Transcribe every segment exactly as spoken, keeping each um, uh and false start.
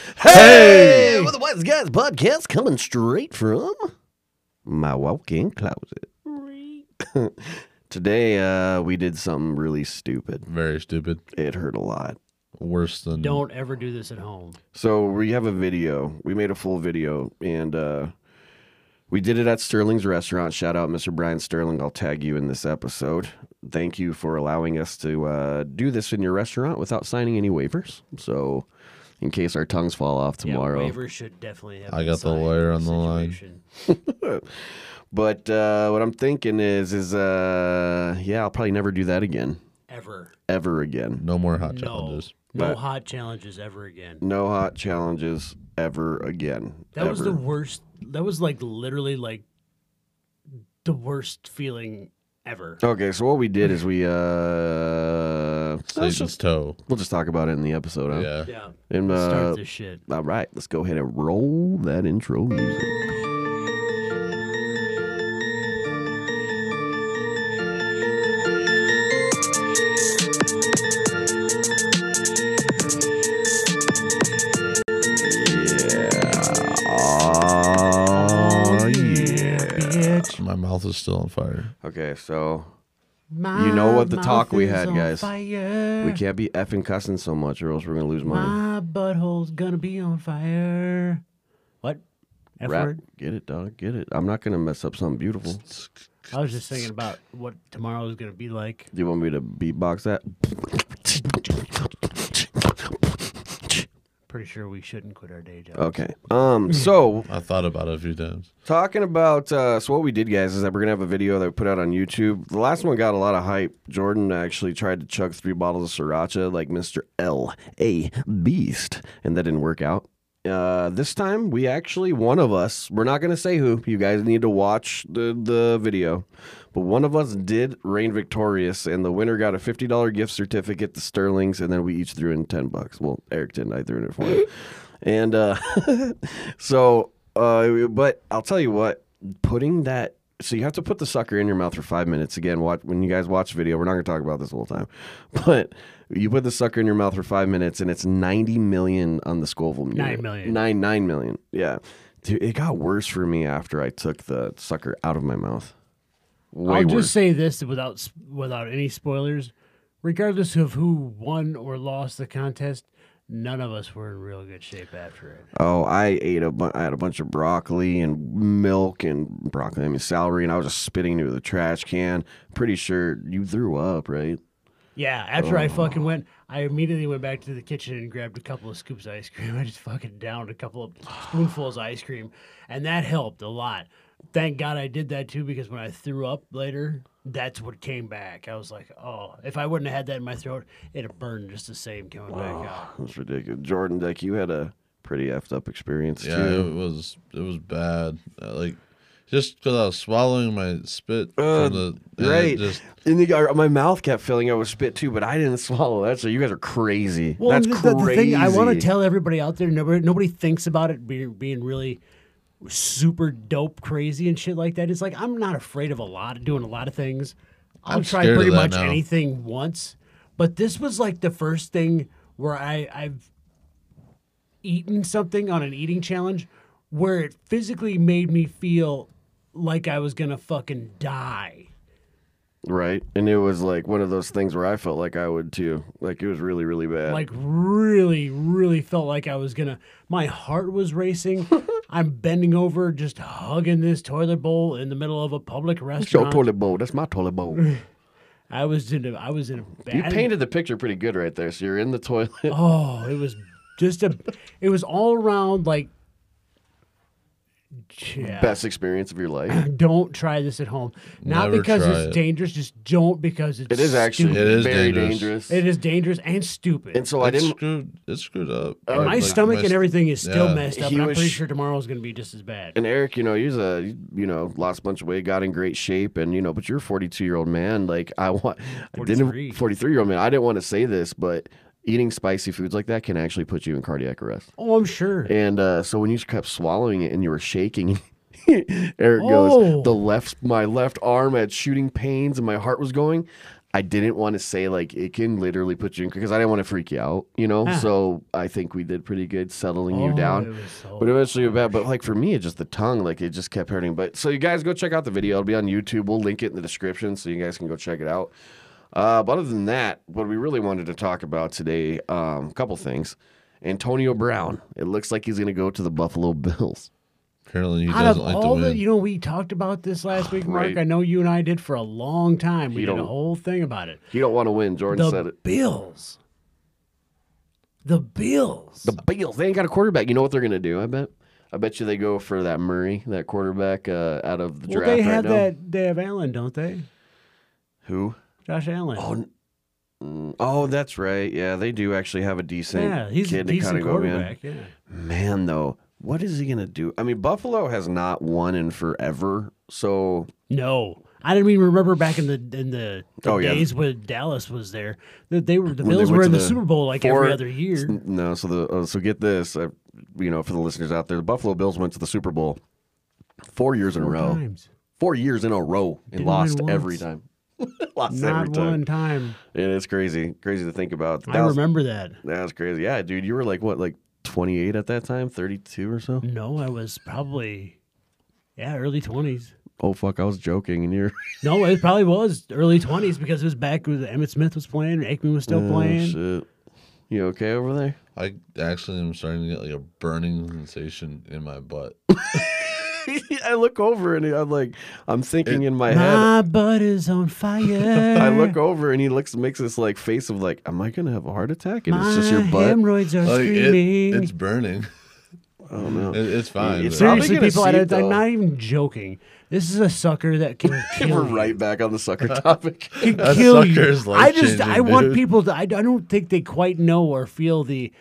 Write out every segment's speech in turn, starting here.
Hey, with the Wise Guys podcast coming straight from my walk-in closet. Today, uh, we did something really stupid. Very stupid. It hurt a lot. Worse than... Don't ever do this at home. So we have a video. We made a full video, and uh, we did it at Sterling's restaurant. Shout out, Mister Brian Sterling. I'll tag you in this episode. Thank you for allowing us to uh, do this in your restaurant without signing any waivers. So... in case our tongues fall off tomorrow. Yeah, waivers should definitely have I got the lawyer on the line. But uh, what I'm thinking is, is uh, yeah, I'll probably never do that again. Ever. Ever again. No more hot No. challenges. No But- hot challenges ever again. No hot challenges ever again. That was the Ever. worst. That was like literally like the worst feeling ever. Okay, so what we did is we, uh, let's Satan's just, toe. we'll just talk about it in the episode, huh? Yeah. Yeah. And, uh, Start this shit. all right, let's go ahead and roll that intro music. Oh, yeah. My mouth is still on fire. Okay, so My you know what the mouth talk we is had, on guys. fire. we can't be effing cussing so much or else we're going to lose money. My butthole's gonna be on fire. What? F Rap. word? Get it, dog. Get it. I'm not going to mess up something beautiful. I was just thinking about what tomorrow is gonna be like. Do you want me to beatbox that? Pretty sure we shouldn't quit our day job. Okay. Um. So I thought about it a few times. talking about uh, so what we did, guys, is that we're gonna have a video that we put out on YouTube. The last one got a lot of hype. Jordan actually tried to chug three bottles of sriracha like Mister L A Beast, and that didn't work out. Uh, this time we actually, one of us, we're not gonna say who. You guys need to watch the the video. But one of us did reign victorious, and the winner got a fifty dollar gift certificate to Sterling's, and then we each threw in ten bucks. Well, Eric didn't. I threw in it for him. And uh, so, uh, but I'll tell you what, putting that, so you have to put the sucker in your mouth for five minutes. Again, watch, when you guys watch the video, we're not going to talk about this the whole time, but you put the sucker in your mouth for five minutes, and it's ninety million on the Scoville meter. Nine million. Nine, nine million. Yeah. Dude, it got worse for me after I took the sucker out of my mouth. Way I'll worse. just say this without without any spoilers. Regardless of who won or lost the contest, none of us were in real good shape after it. Oh, I ate a bu- I had a bunch of broccoli and milk and broccoli, I mean celery, and I was just spitting into the trash can. Pretty sure you threw up, right? Yeah, after I fucking went, I immediately went back to the kitchen and grabbed a couple of scoops of ice cream. I just fucking downed a couple of spoonfuls of ice cream, and that helped a lot. Thank God I did that too, because when I threw up later, that's what came back. I was like, oh, if I wouldn't have had that in my throat, it'd have burned just the same coming back out. That's ridiculous. Jordan, like you had a pretty effed up experience Yeah, too. it was it was bad. Uh, like just because I was swallowing my spit Uh, from the and it right. Just And the, uh, my mouth kept filling up with spit too, but I didn't swallow that. So you guys are crazy. Well, That's the, the- the crazy. thing I want to tell everybody out there, nobody, nobody thinks about it being, being really super dope, crazy, and shit like that. It's like I'm not afraid of a lot of doing a lot of things. I'll I'm try scared of pretty that much now. anything once, but this was like the first thing where I, I've eaten something on an eating challenge where it physically made me feel like I was gonna fucking die. Right, and it was like one of those things where I felt like I would too. Like it was really, really bad. Like really, really felt like I was gonna. My heart was racing. I'm bending over, just hugging this toilet bowl in the middle of a public That's your restaurant. toilet bowl. That's my toilet bowl. I was in a, I was in a bad. You painted the picture pretty good right there. So you're in the toilet. Oh, it was just a. It was all around like. Yeah. Best experience of your life. Don't try this at home. Not Never because try it's it. dangerous. Just don't because it's. It is actually stupid. It is very dangerous. dangerous. It is dangerous and stupid. And so I it's didn't. screwed. It's screwed up. And my Like, stomach my and st- everything is still yeah. messed up. He And I'm was pretty sh- sure tomorrow's going to be just as bad. And Eric, you know, he's a, you know, lost a bunch of weight, got in great shape, and you know, but you're a forty-two year old man. Like I want, I didn't forty-three. forty-three year old man. I didn't want to say this, but eating spicy foods like that can actually put you in cardiac arrest. Oh, I'm sure. And uh, so when you kept swallowing it and you were shaking, Eric Oh. goes, the left, my left arm had shooting pains and my heart was going. I didn't want to say like it can literally put you in because I didn't want to freak you out, you know. Ah. So I think we did pretty good settling you Oh, down. it was so But eventually, it bad. But like for me, it's just the tongue. Like it just kept hurting. But so you guys go check out the video. It'll be on YouTube. We'll link it in the description so you guys can go check it out. Uh, but other than that, what we really wanted to talk about today, um, a couple things. Antonio Brown. It looks like he's going to go to the Buffalo Bills. Apparently, he Out doesn't of like to all win. the, you know, we talked about this last week, Mark. Right. I know you and I did for a long time. We You did a don't- whole thing about it. He don't want to win. Jordan The said it. Bills. The Bills. The Bills. They ain't got a quarterback. You know what they're going to do? I bet. I bet you they go for that Murray, that quarterback uh, out of the well, draft they right have now. that. They have Allen, don't they? Who? Josh Allen. Oh, n- mm, oh, that's right. Yeah, they do actually have a decent yeah, he's a kid to decent kind of go in. quarterback. Yeah. Man, though, what is he gonna do? I mean, Buffalo has not won in forever, so No, I didn't even remember back in the in the, the Oh, yeah. days when Dallas was there that they were the When they Bills went were to in the, the Super Bowl like four- every other year. no. So the oh, so get this, uh, you know, for the listeners out there, the Buffalo Bills went to the Super Bowl four years in a Four row, times. four years in a row, and Didn't lost win every once. time. lost Not every time. one time. And it's crazy, crazy to think about. I That was- remember that. That's crazy. Yeah, dude, you were like what, like twenty-eight at that time, thirty-two or so. No, I was probably yeah early twenties. Oh fuck, I was joking, and you're No, it probably was early twenties because it was back when Emmitt Smith was playing, Aikman was still Oh, playing. shit. You okay over there? I actually am starting to get like a burning sensation in my butt. I look over and I'm like, I'm thinking in my head. My butt is on fire. I look over and he looks makes this like face of like, am I gonna have a heart attack? And My it's just your butt. hemorrhoids are Like it, screaming. it's burning. Oh no. It, it's fine. It's but- probably Seriously, gonna people, I, seep, I'm though. not even joking. This is a sucker that can kill We're you. right back on the sucker topic. Can That kill you. sucker's I just, life-changing, I want dude. people to. I, I don't think they quite know or feel the.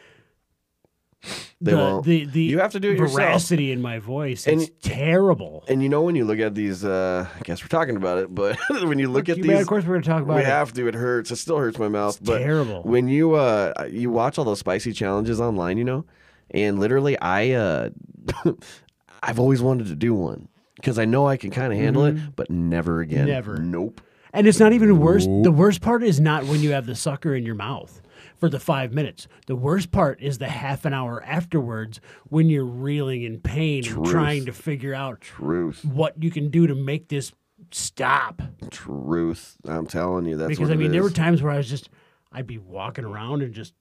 They the, won't. the the You have to do it yourself. veracity in my voice. And- It's terrible. And you know when you look at these, uh, I guess we're talking about it, but when you look at Too these, bad, of course, we're going to talk about we it. have to. It hurts. It still hurts my mouth. But terrible. when you uh you watch all those spicy challenges online, you know, and literally I uh I've always wanted to do one because I know I can kind of handle it, but never again. Never. Nope. And it's not even worse. The worst part is not when you have the sucker in your mouth for the five minutes. The worst part is the half an hour afterwards when you're reeling in pain and Truth. trying to figure out Truth. what you can do to make this stop. Truth. I'm telling you, that's Because what I mean, it there were is. times where I was just, I'd be walking around and just,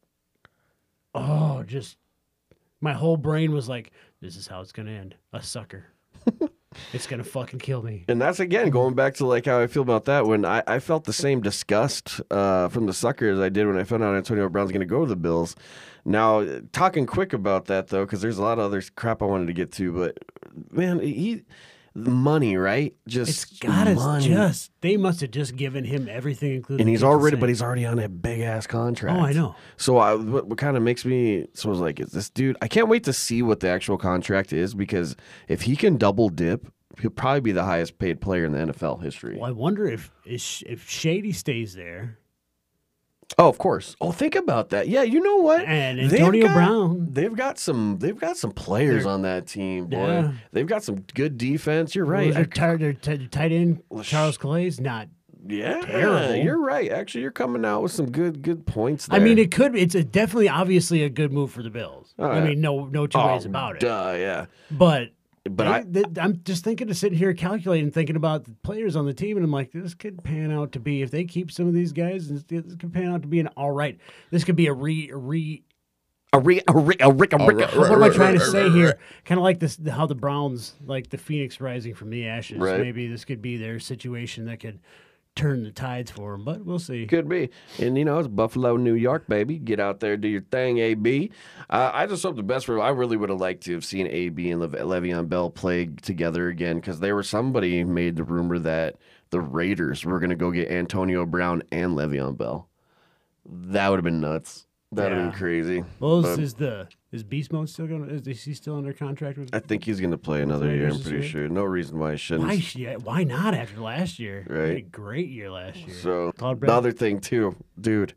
oh, just my whole brain was like, this is how it's gonna end. A sucker. It's gonna fucking kill me. And that's again going back to like how I feel about that. When I, I felt the same disgust uh, from the sucker as I did when I found out Antonio Brown's going to go to the Bills. Now, talking quick about that though, because there's a lot of other crap I wanted to get to, but man, he the money, right? Just It's gotta money. just. They must have just given him everything, including. And he's the already, consent. but he's already on a big ass contract. Oh, I know. So I, what, what kind of makes me, so I was like, is this dude? I can't wait to see what the actual contract is because if he can double dip, he'll probably be the highest paid player in the N F L history. Well, I wonder if is- if Shady stays there Oh, of course. Oh, think about that. Yeah, you know what? and They've Antonio got- Brown. They've got some. They've got some players on that team, boy. Yeah. They've got some good defense. You're Right. right. Their, tight, their t- tight end Charles Clay's not. yeah, terrible. You're right. Actually, you're coming out with some good, good points. There. I mean, it could. It's a definitely, obviously, a good move for the Bills. Oh, I yeah. mean, no, no two oh, ways about it. Duh, yeah. But But they- I- they- I'm just thinking of sitting here calculating, thinking about the players on the team, and I'm like, this could pan out to be if they keep some of these guys, this this could pan out to be an all right. This could be a re a re. A rick, a rick, a rick, a rick. right, What am I right, trying to right, say right, here? right. Kind of like this, how the Browns, like the Phoenix rising from the ashes. Right. Maybe this could be their situation that could turn the tides for them, but we'll see. Could be. And, you know, it's Buffalo, New York, baby. Get out there, do your thing, A B. Uh, I just hope the best for I really would have liked to have seen A B and Le- Le'Veon Bell play together again because there was somebody made the rumor that the Raiders were going to go get Antonio Brown and Le'Veon Bell. That would have been nuts. That would have Yeah. been crazy. Well, But is, is the is Beast Mode still going? Is, is he still under contract with? I think he's going to play another year, I'm Raiders this pretty year? sure. No reason why he shouldn't. Why? sh- yeah, Why not after last year? He had a Right. great year last year. So Todd the Brady? other thing too, dude.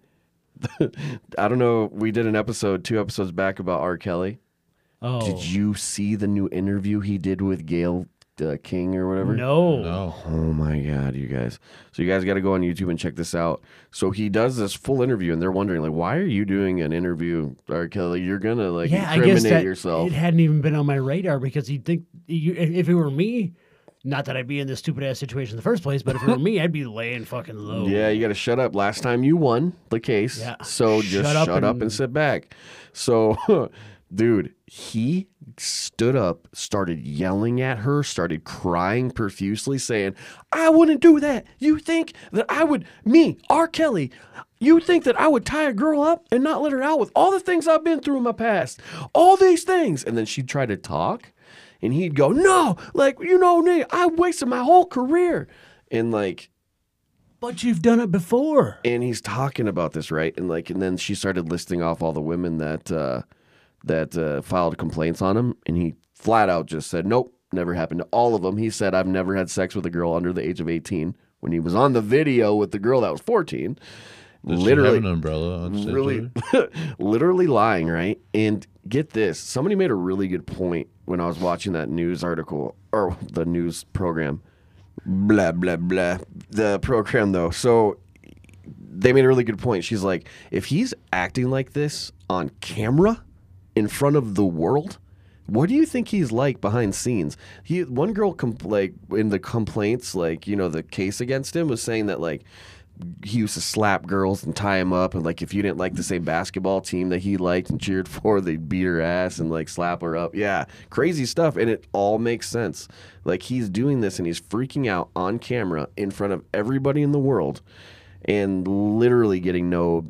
I don't know. We did an episode two episodes back about R. Kelly. Oh, Did you see the new interview he did with Gail uh, King or whatever? No. No. Oh my God, you guys. So you guys got to go on YouTube and check this out. So he does this full interview and they're wondering like, why are you doing an interview, R. Kelly? You're going to like Yeah, I incriminate guess that yourself. it hadn't even been on my radar because you'd think you, if it were me, not that I'd be in this stupid ass situation in the first place, but if it were me, I'd be laying fucking low. Yeah, you got to shut up. Last time you won the case. Yeah. So just Shut up shut up and, and- sit back. So, dude, he stood up, started yelling at her, started crying profusely, saying, I wouldn't do that. You think that I would, me, R. Kelly, you think that I would tie a girl up and not let her out with all the things I've been through in my past? All these things. And then she'd try to talk. And he'd go, no, like, you know, me, I wasted my whole career. And like, But you've done it before. and he's talking about this, right? And like, and then she started listing off all the women that, uh, that uh, filed complaints on him. And he flat out just said, nope, never happened to all of them. He said, I've never had sex with a girl under the age of eighteen when he was on the video with the girl that was fourteen. Does she literally, have an umbrella on stage really, with her? literally lying, right? And get this, somebody made a really good point when I was watching that news article or the news program. Blah blah blah. The program though, so they made a really good point. She's like, if he's acting like this on camera in front of the world, what do you think he's like behind scenes? He one girl compl- like in the complaints, like you know the case against him was saying that like he used to slap girls and tie them up, and like if you didn't like the same basketball team that he liked and cheered for, they'd beat her ass and like slap her up. Yeah, crazy stuff, and it all makes sense. Like he's doing this and he's freaking out on camera in front of everybody in the world, and literally getting no,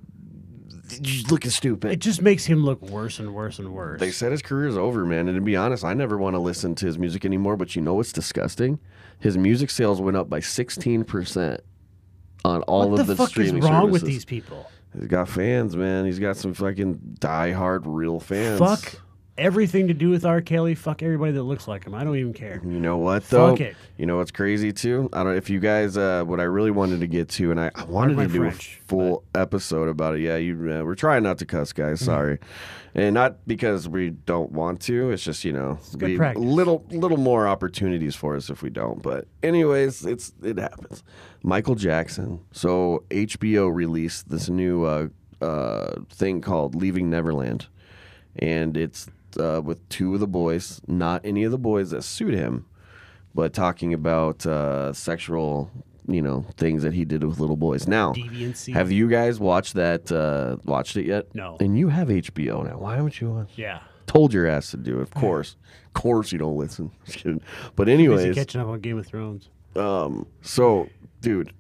just looking stupid. It just makes him look worse and worse and worse. They said his career's over, man. And to be honest, I never want to listen to his music anymore. But you know what's disgusting? His music sales went up by sixteen percent on all what of the the fuck is streaming wrong services. with these people? He's got fans, man. He's got some fucking diehard real fans. Fuck everything to do with R. Kelly. Fuck everybody that looks like him. I don't even care. You know what though? Fuck it. You know what's crazy too? I don't. If you guys, uh, what I really wanted to get to, and I, I wanted my to do French, a full episode about it. Yeah, you. Uh, we're trying not to cuss, guys. Sorry, and not because we don't want to. It's just you know, good we, practice. little little more opportunities for us if we don't. But anyways, it's it happens. Michael Jackson. So H B O released this new uh, uh, thing called Leaving Neverland, and it's uh, with two of the boys, not any of the boys that sued him, but talking about uh, sexual, you know, things that he did with little boys. Now, Deviancy. have you guys watched that? Uh, watched it yet? No. And you have H B O now. Why haven't you watched? Yeah. Told your ass to do it. Of course, of course you don't listen. Just kidding. But Busy anyways, catching up on Game of Thrones. um, so dude,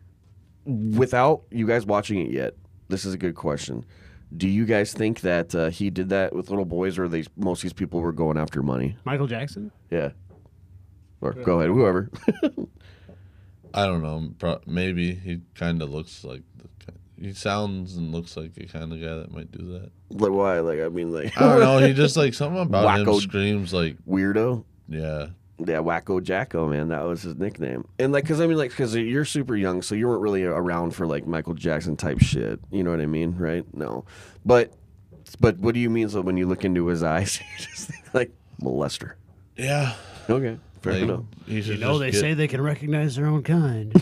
without you guys watching it yet, this is a good question. Do you guys think that uh, he did that with little boys, or they most of these people were going after money? Michael Jackson? Yeah. Or go ahead, whoever. I don't know. Pro- maybe he kind of looks like the, ki- he sounds and looks like the kind of guy that might do that. Like why? Like I mean, like I don't know. He just like something about him Wacko. screams like weirdo. yeah. Yeah, Wacko Jacko, man, that was his nickname. And like, cause I mean, like, cause you're super young, so you weren't really around for like Michael Jackson type shit. You know what I mean, right? No, but but what do you mean? So when you look into his eyes, you just think like molester. Yeah. Okay, fair Like, enough. he should You know, just they get- say they can recognize their own kind.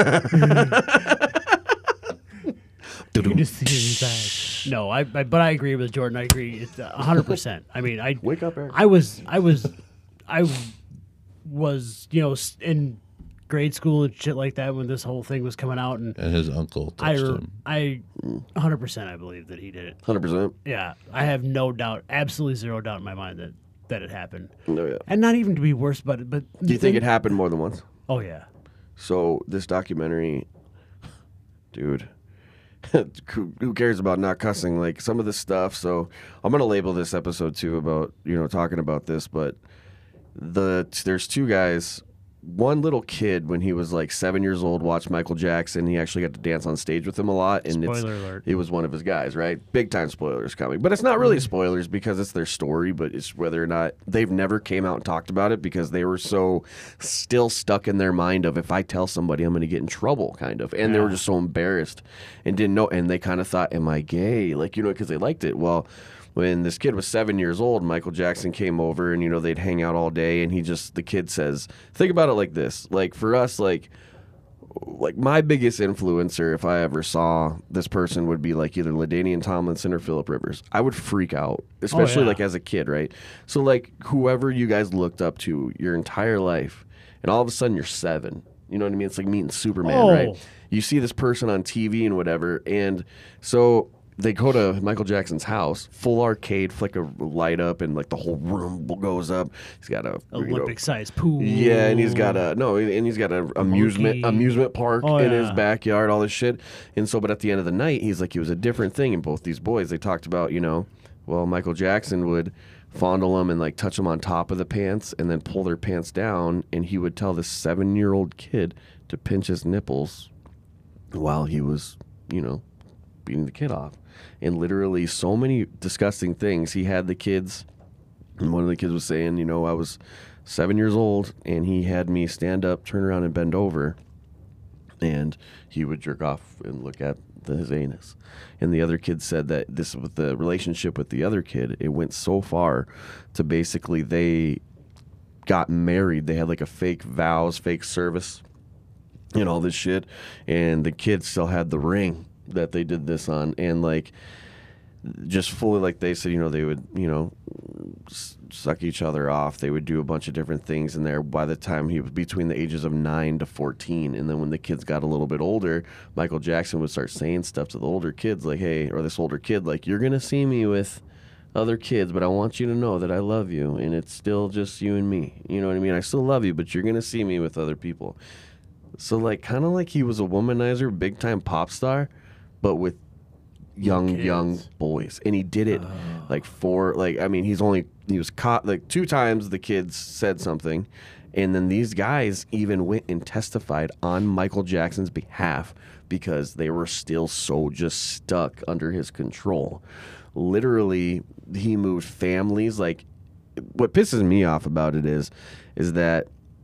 You can just see it in his eyes. No, I, I but I agree with Jordan. I agree. It's a hundred percent. I mean, I Wake up, Eric. I was I was I was you know s- in grade school and shit like that when this whole thing was coming out, and and his uncle I touched re- him. I hundred percent I believe that he did it. Hundred percent. Yeah, I have no doubt, absolutely zero doubt in my mind that that it happened, No, yeah. and not even to be worse, but but Do you think it happened more than once? Oh yeah. So this documentary, dude, who who cares about not cussing? Like some of this stuff. So I'm gonna label this episode too about you know talking about this, but the there's two guys. One little kid when he was like seven years old watched Michael Jackson. He actually got to dance on stage with him a lot, and it's, Spoiler alert. it was one of his guys, right? Big time spoilers coming, but it's not really spoilers because it's their story. But it's whether or not they've never came out and talked about it because they were so still stuck in their mind of if I tell somebody I'm going to get in trouble, kind of, and they were Yeah. just so embarrassed and didn't know, and they kind of thought, "Am I gay?" Like you know, because they liked it. Well. when this kid was seven years old, Michael Jackson came over and, you know, they'd hang out all day. And he just, the kid says, think about it like this. Like for us, like, like my biggest influencer, if I ever saw this person, would be like either LaDainian Tomlinson or Phillip Rivers. I would freak out, especially oh, yeah. like as a kid, right? So like whoever you guys looked up to your entire life, and all of a sudden you're seven. You know what I mean? It's like meeting Superman, oh. right? You see this person on T V and whatever, and so they go to Michael Jackson's house, full arcade, flick a light up, and like the whole room goes up. He's got a Olympic sized pool. Yeah, and he's got a no, and he's got a amusement Monkey. amusement park Oh, in yeah. his backyard, all this shit. And so, but at the end of the night, he's like, it was a different thing. And both these boys, they talked about, you know, well, Michael Jackson would fondle them and like touch them on top of the pants, and then pull their pants down, and he would tell this seven-year-old kid to pinch his nipples while he was, you know, beating the kid off. And literally so many disgusting things. He had the kids, and one of the kids was saying, you know, I was seven years old, and he had me stand up, turn around, and bend over, and he would jerk off and look at the, his anus. And the other kid said that this, with the relationship with the other kid, it went so far to basically they got married. They had like a fake vows, fake service, and all this shit, and the kid still had the ring that they did this on, and like just fully, like they said, you know, they would, you know, s- suck each other off. They would do a bunch of different things in there. By the time he was between the ages of nine to fourteen, and then when the kids got a little bit older, Michael Jackson would start saying stuff to the older kids like, hey, or this older kid, like, you're gonna see me with other kids, but I want you to know that I love you, and it's still just you and me. You know what I mean? I still love you, but you're gonna see me with other people. So like, kind of like he was a womanizer, big time pop star, but with young Kids. young boys, and he did it like four like I mean he's only he was caught like two times. The kids said something, and then these guys even went and testified on Michael Jackson's behalf because they were still so just stuck under his control. Literally, he moved families. Like, what pisses me off about it is is that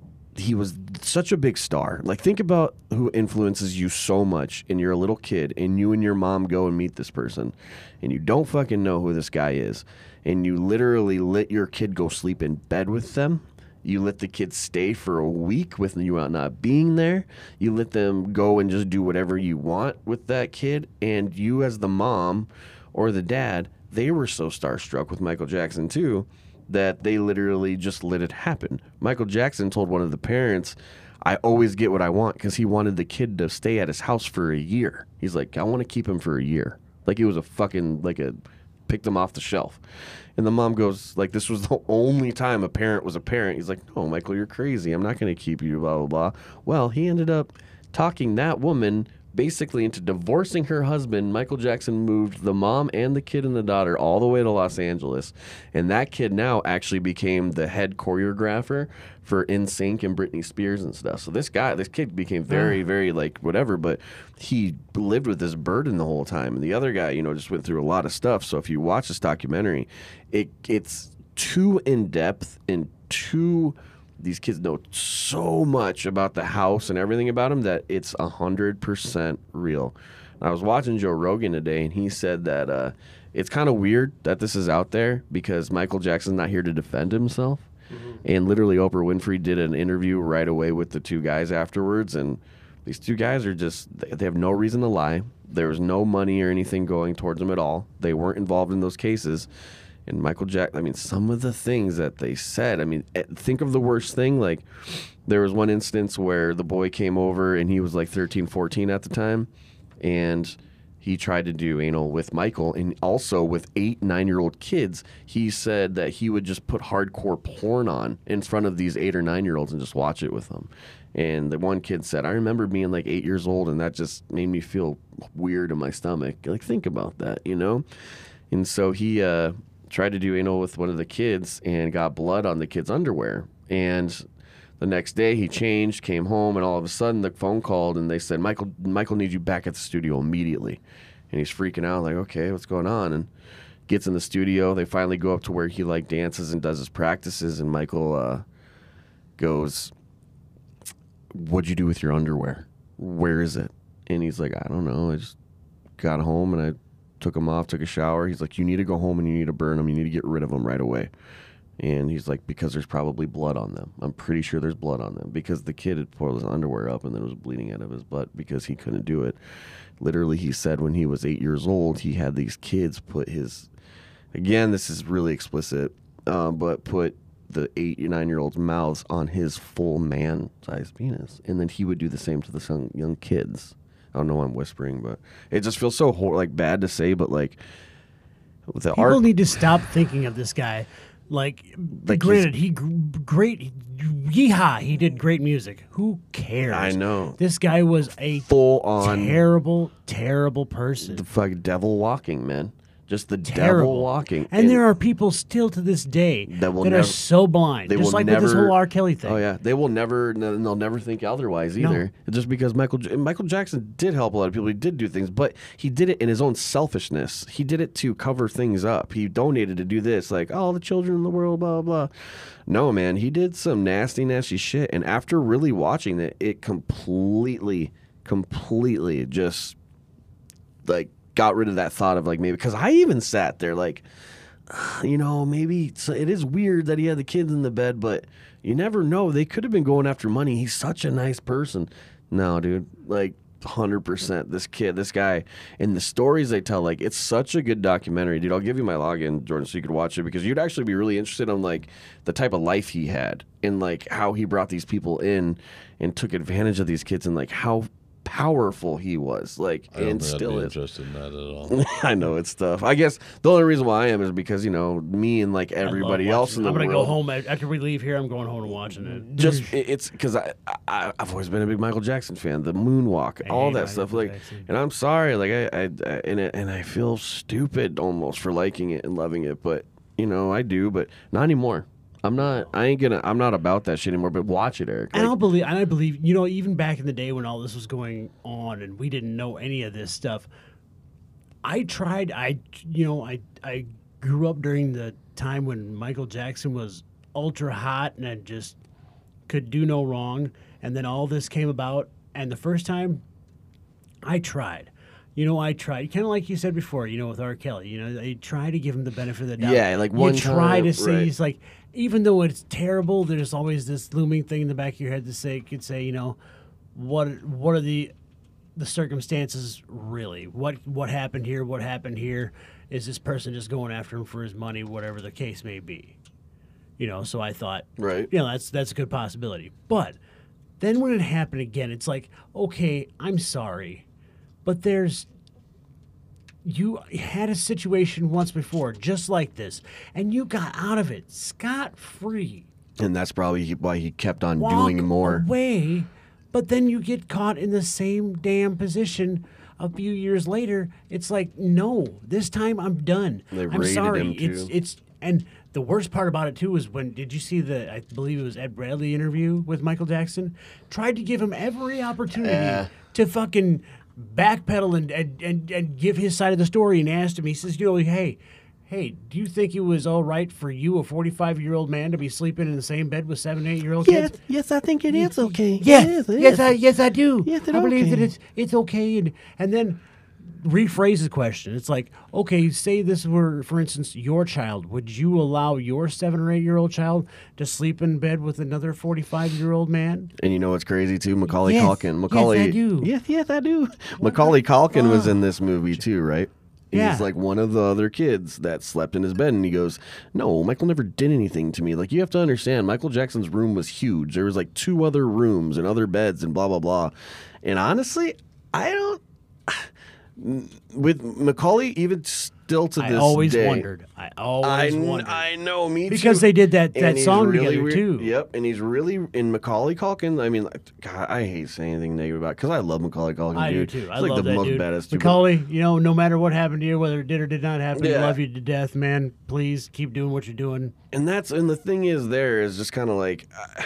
he was such a big star. Like, think about who influences you so much, and you're a little kid, and you and your mom go and meet this person, and you don't fucking know who this guy is, and you literally let your kid go sleep in bed with them. You let the kid stay for a week with you not being there. You let them go and just do whatever you want with that kid, and you as the mom or the dad, they were so starstruck with Michael Jackson too, that they literally just let it happen. Michael Jackson told one of the parents, I always get what I want, because he wanted the kid to stay at his house for a year. He's like, I want to keep him for a year. Like it was a fucking, like a, picked him off the shelf. And the mom goes, like, this was the only time a parent was a parent. He's like, no, Michael, you're crazy. I'm not going to keep you, blah, blah, blah. Well, he ended up talking that woman basically into divorcing her husband. Michael Jackson moved the mom and the kid and the daughter all the way to Los Angeles, and that kid now actually became the head choreographer for N Sync and Britney Spears and stuff. So this guy, this kid became very, very like whatever, but he lived with this burden the whole time. And the other guy, you know, just went through a lot of stuff. So if you watch this documentary, it it's too in depth and too. These kids know so much about the house and everything about him that it's one hundred percent real. I was watching Joe Rogan today, and he said that uh, it's kind of weird that this is out there because Michael Jackson's not here to defend himself. Mm-hmm. And literally Oprah Winfrey did an interview right away with the two guys afterwards, and these two guys are just, they have no reason to lie. There was no money or anything going towards them at all. They weren't involved in those cases. And Michael Jackson, I mean, some of the things that they said, I mean, think of the worst thing. Like, there was one instance where the boy came over, and he was like thirteen, fourteen at the time, and he tried to do anal with Michael, and also with eight, nine-year-old kids. He said that he would just put hardcore porn on in front of these eight or nine-year-olds and just watch it with them. And the one kid said, I remember being like eight years old, and that just made me feel weird in my stomach. Like, think about that, you know? And so he... uh tried to do anal with one of the kids and got blood on the kid's underwear. And the next day he changed, came home, and all of a sudden the phone called and they said, Michael Michael needs you back at the studio immediately. And he's freaking out, like, okay, what's going on? And gets in the studio. They finally go up to where he like dances and does his practices, and Michael uh, goes, what'd you do with your underwear? Where is it? And he's like, I don't know. I just got home and I took them off, took a shower. He's like, you need to go home and you need to burn them. You need to get rid of them right away. And he's like, because there's probably blood on them. I'm pretty sure there's blood on them because the kid had pulled his underwear up and then was bleeding out of his butt because he couldn't do it. Literally, he said when he was eight years old, he had these kids put his, again, this is really explicit, um, but put the eight or nine year old's mouths on his full man sized penis. And then he would do the same to the young, young kids. I don't know why I'm whispering, but it just feels so hor- like bad to say, but like with the People art. need to stop thinking of this guy. Like, Like granted, he gr- great, yeehaw, he did great music. Who cares? I know. This guy was a Full on terrible, terrible person. the fucking devil walking, man. Just the Terrible. devil walking. And, there are people still to this day That that, will are never- so blind. they Just will like with this never- whole R. Kelly thing. Oh yeah, they will never. And they'll never think otherwise either. Just because Michael J- Michael Jackson did help a lot of people. He did do things, but he did it in his own selfishness. He did it to cover things up. He donated to do this, like all the children in the world, blah blah. blah. No man, he did some nasty, nasty shit. And after really watching it, it completely, completely just like got rid of that thought of like maybe because I even sat there like. You know, maybe it's, it is weird that he had the kids in the bed, but you never know. They could have been going after money. He's such a nice person. No, dude, like one hundred percent. This kid, this guy, and the stories they tell, like, it's such a good documentary, dude. I'll give you my login, Jordan, so you could watch it because you'd actually be really interested in, like, the type of life he had and, like, how he brought these people in and took advantage of these kids and, like, how powerful he was, like, I don't and think still I'd be is. interested in that at all. I know it's tough. I guess the only reason why I am is because you know me and like I love everybody watching else it. in the I'm gonna world. go home a- after we leave here. I'm going home and watching it. Just it- it's because I, I I've always been a big Michael Jackson fan. The moonwalk, all hate that Michael stuff. Like, Jackson. and I'm sorry, like I, I, I and it, and I feel stupid almost for liking it and loving it, but you know I do, but not anymore. I'm not. I ain't gonna. I'm not about that shit anymore. But watch it, Eric. And Like, I'll believe, and I believe, you know, even back in the day when all this was going on and we didn't know any of this stuff, I tried. I, you know, I I grew up during the time when Michael Jackson was ultra hot and I just could do no wrong. And then all this came about, and the first time, I tried. You know, I tried. Kind of like you said before. You know, with R. Kelly. You know, they try to give him the benefit of the doubt. Yeah, like you one try time, to say right. he's like, even though it's terrible, there's always this looming thing in the back of your head to say, could say, you know, what what are the the circumstances really? What what happened here? What happened here? Is this person just going after him for his money, whatever the case may be? You know, so I thought, Right. you know, that's that's a good possibility. But then when it happened again, it's like, okay, I'm sorry, but there's you had a situation once before just like this, and you got out of it scot free. and that's probably why he kept on Walk doing more. away, but then you get caught in the same damn position a few years later. It's like, no, this time I'm done. They I'm raided sorry. him, It's too. it's and the worst part about it too was when did you see the I believe it was Ed Bradley interview with Michael Jackson? Tried to give him every opportunity Yeah. to fucking backpedal and, and and and give his side of the story, and asked him. He says, you know, hey. Hey, do you think it was all right for you, a forty-five-year-old man, to be sleeping in the same bed with seven, eight-year-old kids? yes, I think it is okay. Yes, yes, I, yes, I do. Yes, it I believe that okay. it's it's okay, and and then rephrase the question. It's like, okay, say this were, for instance, your child. Would you allow your seven or eight-year-old child to sleep in bed with another forty-five-year-old man? And you know what's crazy too? Macaulay Yes. Culkin. Yes, Macaulay. I do. Yes, yes, I do. Macaulay Culkin was fuck? in this movie too, right? Yeah. He's like one of the other kids that slept in his bed, and he goes, "No, Michael never did anything to me. Like you have to understand, Michael Jackson's room was huge. There was like two other rooms and other beds and blah blah blah." And honestly, I don't. With Macaulay, even still to I this always day, wondered. I I, always kn- wondered. I know, me too. Because they did that- And that he's song really together, weird. too. Yep, and he's really in Macaulay Culkin. I mean, like, God, I hate saying anything negative about because I love Macaulay Culkin. I dude. do too. He's I like love the that most dude. badass dude. Macaulay, you know, no matter what happened to you, whether it did or did not happen, Yeah. I love you to death, man. Please keep doing what you're doing. And that's and the thing is, there is just kind of like, uh,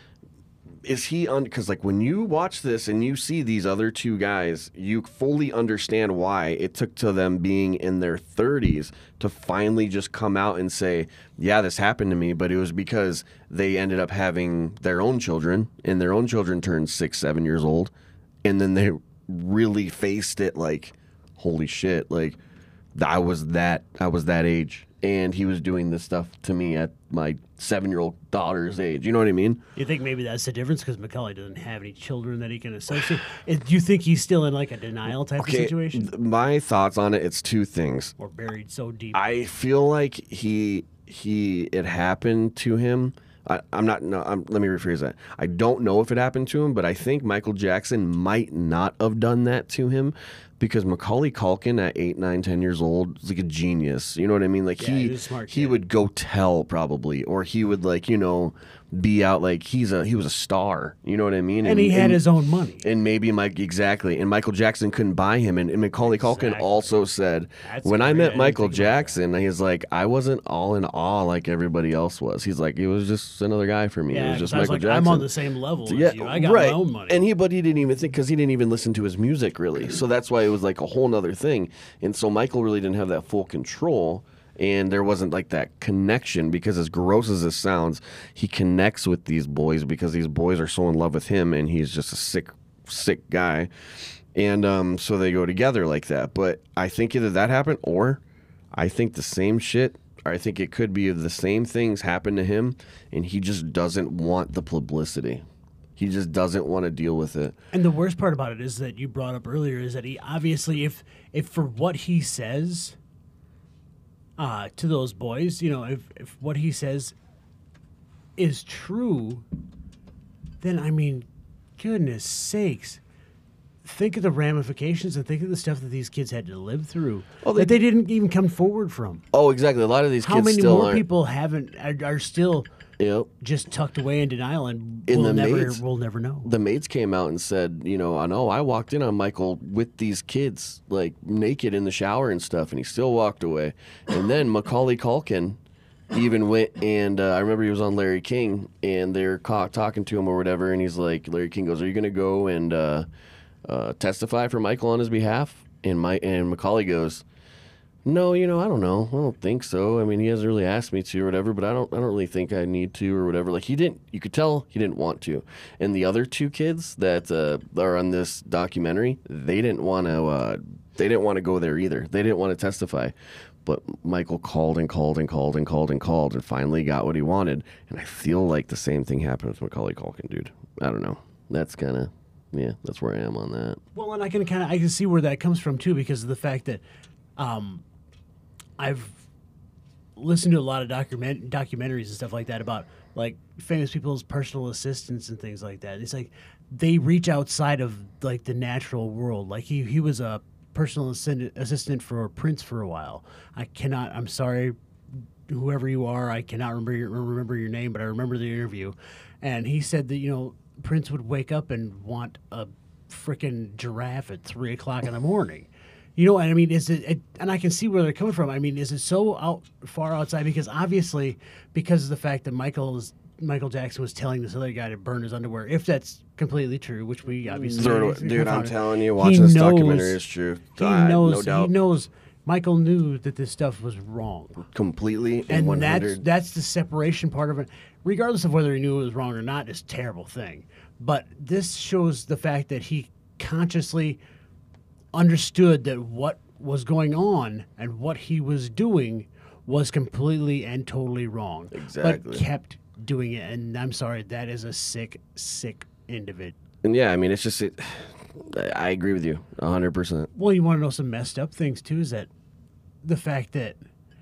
is he on? Because like when you watch this and you see these other two guys, you fully understand why it took to them being in their thirties to finally just come out and say, yeah, this happened to me, but it was because they ended up having their own children, and their own children turned six, seven years old, and then they really faced it like, holy shit, like. I was that I was that age, and he was doing this stuff to me at my seven-year-old daughter's age. You know what I mean? You think maybe that's the difference because Macaulay doesn't have any children that he can associate? Uh, Do you think he's still in like a denial type of situation, th- my thoughts on it, it's two things. or buried so deep? I feel like he he it happened to him. I, I'm not. No, I'm, let me rephrase that. I don't know if it happened to him, but I think Michael Jackson might not have done that to him because Macaulay Culkin at eight, nine, ten years old is like a genius. You know what I mean? Like Yeah, he he was a smart he kid. would go tell probably, or he would like you know be out like he's a he was a star. You know what I mean? and he had his own money. And maybe Mike exactly, and Michael Jackson couldn't buy him. And, and Macaulay Culkin Exactly. also said, That's when I great. I met didn't Michael think about that. Jackson, he's like, I wasn't all in awe like everybody else was. He's like, he was just another guy for me. Yeah, it was just 'cause I was Michael like, Jackson. I'm on the same level as yeah, you. I got right. my own money. And he, but he didn't even think because he didn't even listen to his music really. So that's why it was like a whole nother thing. And so Michael really didn't have that full control. And there wasn't like that connection because as gross as it sounds, he connects with these boys because these boys are so in love with him and he's just a sick, sick guy. And um, so they go together like that. But I think either that happened or I think the same shit, or I think it could be the same things happen to him and he just doesn't want the publicity. He just doesn't want to deal with it. And the worst part about it is that you brought up earlier is that he obviously, if if for what he says uh, to those boys, you know, if, if what he says is true, then I mean, goodness sakes, think of the ramifications and think of the stuff that these kids had to live through Oh, they- that they didn't even come forward from. Oh, exactly. A lot of these How kids many still more aren't. people haven't are, are still Yep. just tucked away in denial and In we'll the never maids- we'll never know. The maids came out and said, you know, I know I walked in on Michael with these kids, like naked in the shower and stuff, and he still walked away. And then Macaulay Culkin even went and uh, I remember he was on Larry King and they're ca- talking to him or whatever, and he's like, Larry King goes, "Are you going to go and uh, uh, testify for Michael on his behalf?" And my and Macaulay goes, "No, you know, I don't know. I don't think so. I mean, he hasn't really asked me to or whatever, but I don't I don't really think I need to or whatever." Like he didn't you could tell he didn't want to. And the other two kids that uh, are on this documentary, they didn't want to uh, they didn't want to go there either. They didn't want to testify. But Michael called and called and called and called and called and finally got what he wanted. And I feel like the same thing happened with Macaulay Culkin, dude. I don't know. That's kind of yeah, that's where I am on that. Well, and I can kind of I can see where that comes from too, because of the fact that um, I've listened to a lot of document documentaries and stuff like that about like famous people's personal assistants and things like that. It's like they reach outside of like the natural world. Like he he was a personal assistant assistant for Prince for a while. I cannot. I'm sorry, whoever you are. I cannot remember your, remember your name, but I remember the interview, and he said that you know Prince would wake up and want a freaking giraffe at three o'clock in the morning. You know, I mean, is it, it? And I can see where they're coming from. I mean, is it so out far outside? Because obviously, because of the fact that Michael's Michael Jackson was telling this other guy to burn his underwear, if that's completely true, which we obviously Throw it can away. Dude, I'm confirm. telling you, He watching this knows- documentary is true. He I- knows. no doubt. He knows. Michael knew that this stuff was wrong. Completely and, And one that's hundred. that's the separation part of it. Regardless of whether he knew it was wrong or not, is a terrible thing. But this shows the fact that he consciously understood that what was going on and what he was doing was completely and totally wrong. Exactly. But kept doing it. And I'm sorry, that is a sick, sick individual. And yeah, I mean, it's just, it, I agree with you one hundred percent. Well, you want to know some messed up things too, is that the fact that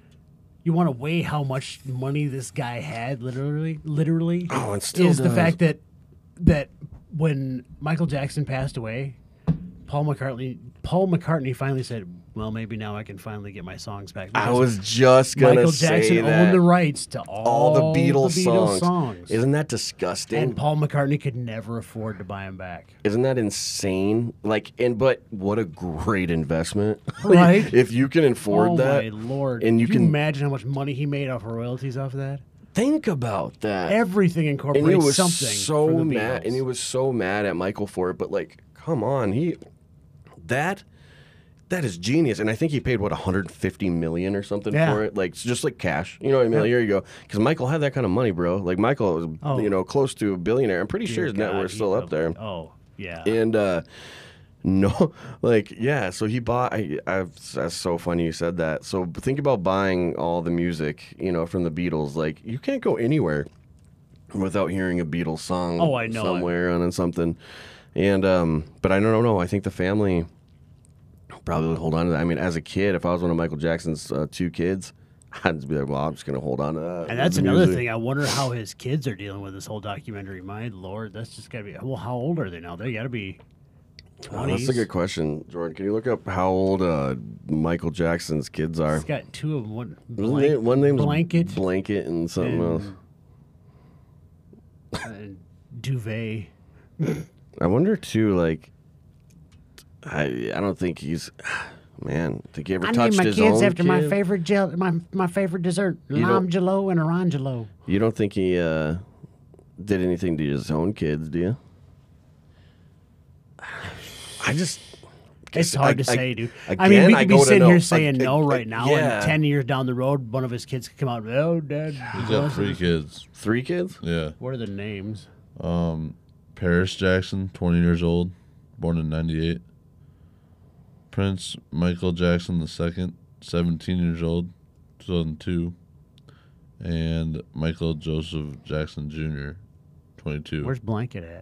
you want to weigh how much money this guy had, literally, literally, Oh, and still is the does. fact that that when Michael Jackson passed away, Paul McCartney, Paul McCartney finally said, "Well, maybe now I can finally get my songs back." I Because was just going Michael to say Jackson that. owned the rights to all, all the Beatles, the songs. songs. Isn't that disgusting? And Paul McCartney could never afford to buy them back. Isn't that insane? Like, and but what a great investment, Right? If you can afford Oh that, my lord! and you can can imagine how much money he made off of royalties off of that. think about that. Everything and incorporates he was something. so for the mad, Beatles. and he was so mad at Michael for it. But like, come on, he that that is genius. And I think he paid what one hundred fifty million or something Yeah. for it, like it's just like cash. You know what I mean? Yeah. Like, here you go. Because Michael had that kind of money, bro. Like Michael was, Oh. you know, close to a billionaire. I'm pretty Dear sure his net God, worth's he still up there. probably- Oh yeah. And uh, No, like yeah. So he bought. I, I've, that's so funny you said that. So think about buying all the music, you know, from the Beatles. Like you can't go anywhere without hearing a Beatles song. Oh, I know it. somewhere on something. And um, but I don't know. I think the family probably would hold on to that. I mean, as a kid, if I was one of Michael Jackson's uh, two kids, I'd just be like, well, I'm just gonna hold on to that. And that's The another music. thing. I wonder how his kids are dealing with this whole documentary. My lord, that's just gotta be. Well, how old are they now? They gotta be Oh, twenties. that's a good question, Jordan. Can you look up how old uh, Michael Jackson's kids are? He's got two of them. One, Wasn't blank, it- one name's blanket, Blanket, and something else. and, and duvet. I wonder too. Like, I I don't think he's. Man, think he ever I touched named my his kids own after my kid? favorite gel, my my favorite dessert, You don't- lime jello and orangelo. You don't think he uh, did anything to his own kids, do you? I just. It's hard I- to I- say, dude. I mean, again, we I could be go to sitting know. here saying I- no I- right now, yeah. and ten years down the road, one of his kids could come out. Oh, Dad. He's got three kids. Three kids? Yeah. What are the names? Um, Paris Jackson, twenty years old, born in ninety-eight. Prince Michael Jackson the second, seventeen years old, two thousand two. And Michael Joseph Jackson Junior, twenty-two. Where's Blanket at?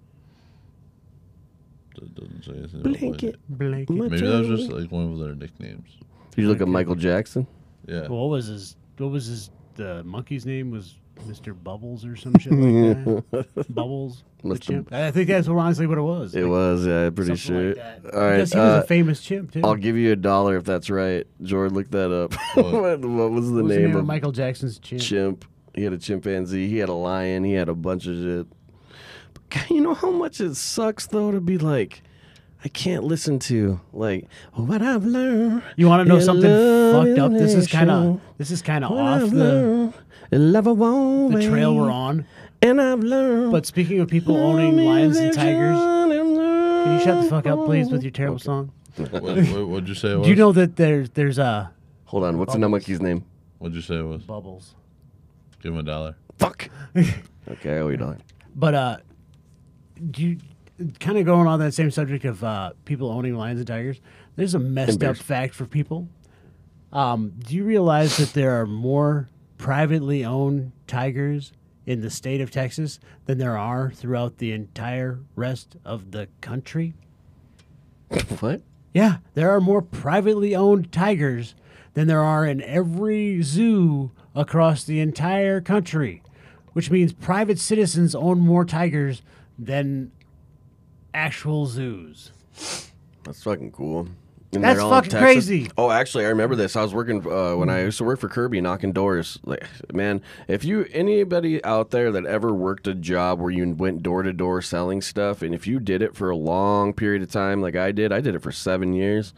That doesn't say anything about Blanket. Blanket. Blanket. Maybe that was just like one of their nicknames. Did you look at Michael Jackson? Yeah. What was his? What was his? The monkey's name was Mister Bubbles or some shit like that. Bubbles, the Mister chimp. I think that's what, honestly what it was. It Like, was, yeah, pretty something sure. like that. All right, Because he was uh, a famous chimp too. I'll give you a dollar if that's right. Jordan, look that up. What? what, what was the what was the name, name of of Michael Jackson's chimp? chimp? He had a chimpanzee. He had a lion. He had a bunch of shit. But God, you know how much it sucks though to be like, I can't listen to like what I've learned. You want to know in something love fucked up? This is kind of nation. this is kind of What off I've the learned in love a woman. the trail we're on. And I've learned. But speaking of people owning lions and tigers, can you shut the fuck up, please, with your terrible song? what, what, what'd you say it was? Do you know that there's there's uh Hold on, what's the monkey's name? What'd you say it was? Bubbles? Give him a dollar. Fuck. Okay, I owe you a dollar. But uh, do you kind of going on that same subject of uh, people owning lions and tigers? There's a messed up bears. fact for people. Um, do you realize that there are more privately owned tigers in the state of Texas than there are throughout the entire rest of the country? What? Yeah, there are more privately owned tigers than there are in every zoo across the entire country, which means private citizens own more tigers than actual zoos. That's fucking cool. And That's they're all in fucking Texas? crazy. Oh, actually, I remember this. I was working uh, when I used to work for Kirby, knocking doors. Like, man, if you anybody out there that ever worked a job where you went door to door selling stuff, and if you did it for a long period of time, like I did, I did it for seven years.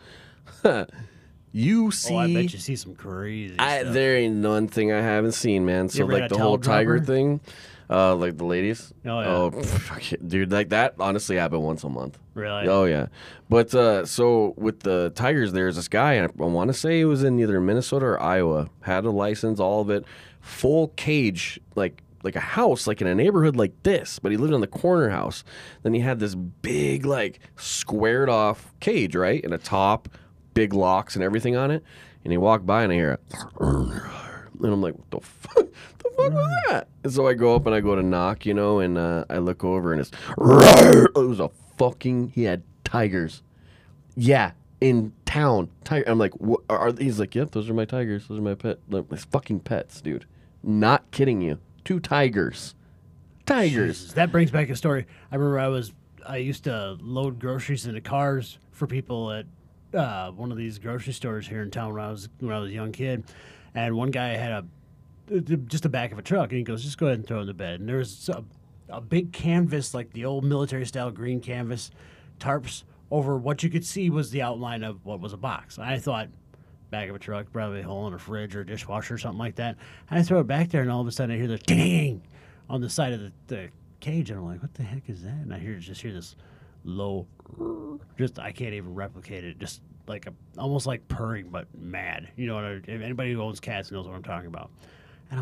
You see, Oh, I bet you see some crazy I, stuff. there ain't none thing I haven't seen, man. So ever like had a the whole towel tiger dropper? thing, uh, like the ladies. Oh, yeah. Oh, pff, dude, like that honestly happened once a month. Really? Oh yeah, but uh, so with the tigers, there's this guy, and I want to say he was in either Minnesota or Iowa. Had a license, all of it, full cage, like like a house, like in a neighborhood like this. But he lived in the corner house. Then he had this big, like squared off cage, right, and a top, big locks and everything on it. And he walked by, and I hear it, and I'm like, what the fuck? The fuck was that? And so I go up and I go to knock, you know, and uh, I look over, and it's it was a fucking. He had tigers. Yeah, in town. Tiger. I'm like, what are these? He's like, yep, those are my tigers. Those are my pet. Like, it's fucking pets, dude. Not kidding you. Two tigers. Tigers. Jesus, that brings back a story. I remember I was I used to load groceries into cars for people at uh, one of these grocery stores here in town when I was when I was a young kid, and one guy had a just the back of a truck, and he goes, "Just go ahead and throw it in the bed." And there was a, a big canvas, like the old military style green canvas tarps over what you could see was the outline of what was a box. And I thought, back of a truck, probably a hole in a fridge or a dishwasher or something like that. And I throw it back there, and all of a sudden I hear the ding on the side of the, the cage, and I'm like, what the heck is that? And I hear just hear this low, just I can't even replicate it, just like a almost like purring but mad. You know what? I, if anybody who owns cats knows what I'm talking about. And I'm like,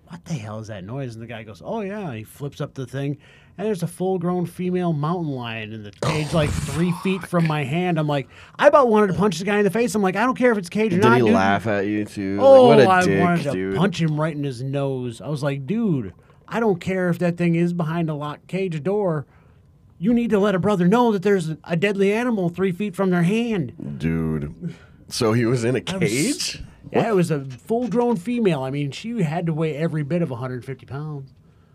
what the hell is that noise? And the guy goes, oh, yeah. He flips up the thing, and there's a full-grown female mountain lion in the cage like three feet from my hand. I'm like, I about wanted to punch the guy in the face. I'm like, I don't care if it's caged or Did not, he dude. laugh at you, too? Oh, like, what a I dick, wanted to dude. punch him right in his nose. I was like, dude, I don't care if that thing is behind a locked cage door. You need to let a brother know that there's a deadly animal three feet from their hand. Dude. So he was in a I was- cage? Yeah, it was a full-grown female. I mean, she had to weigh every bit of one hundred fifty pounds.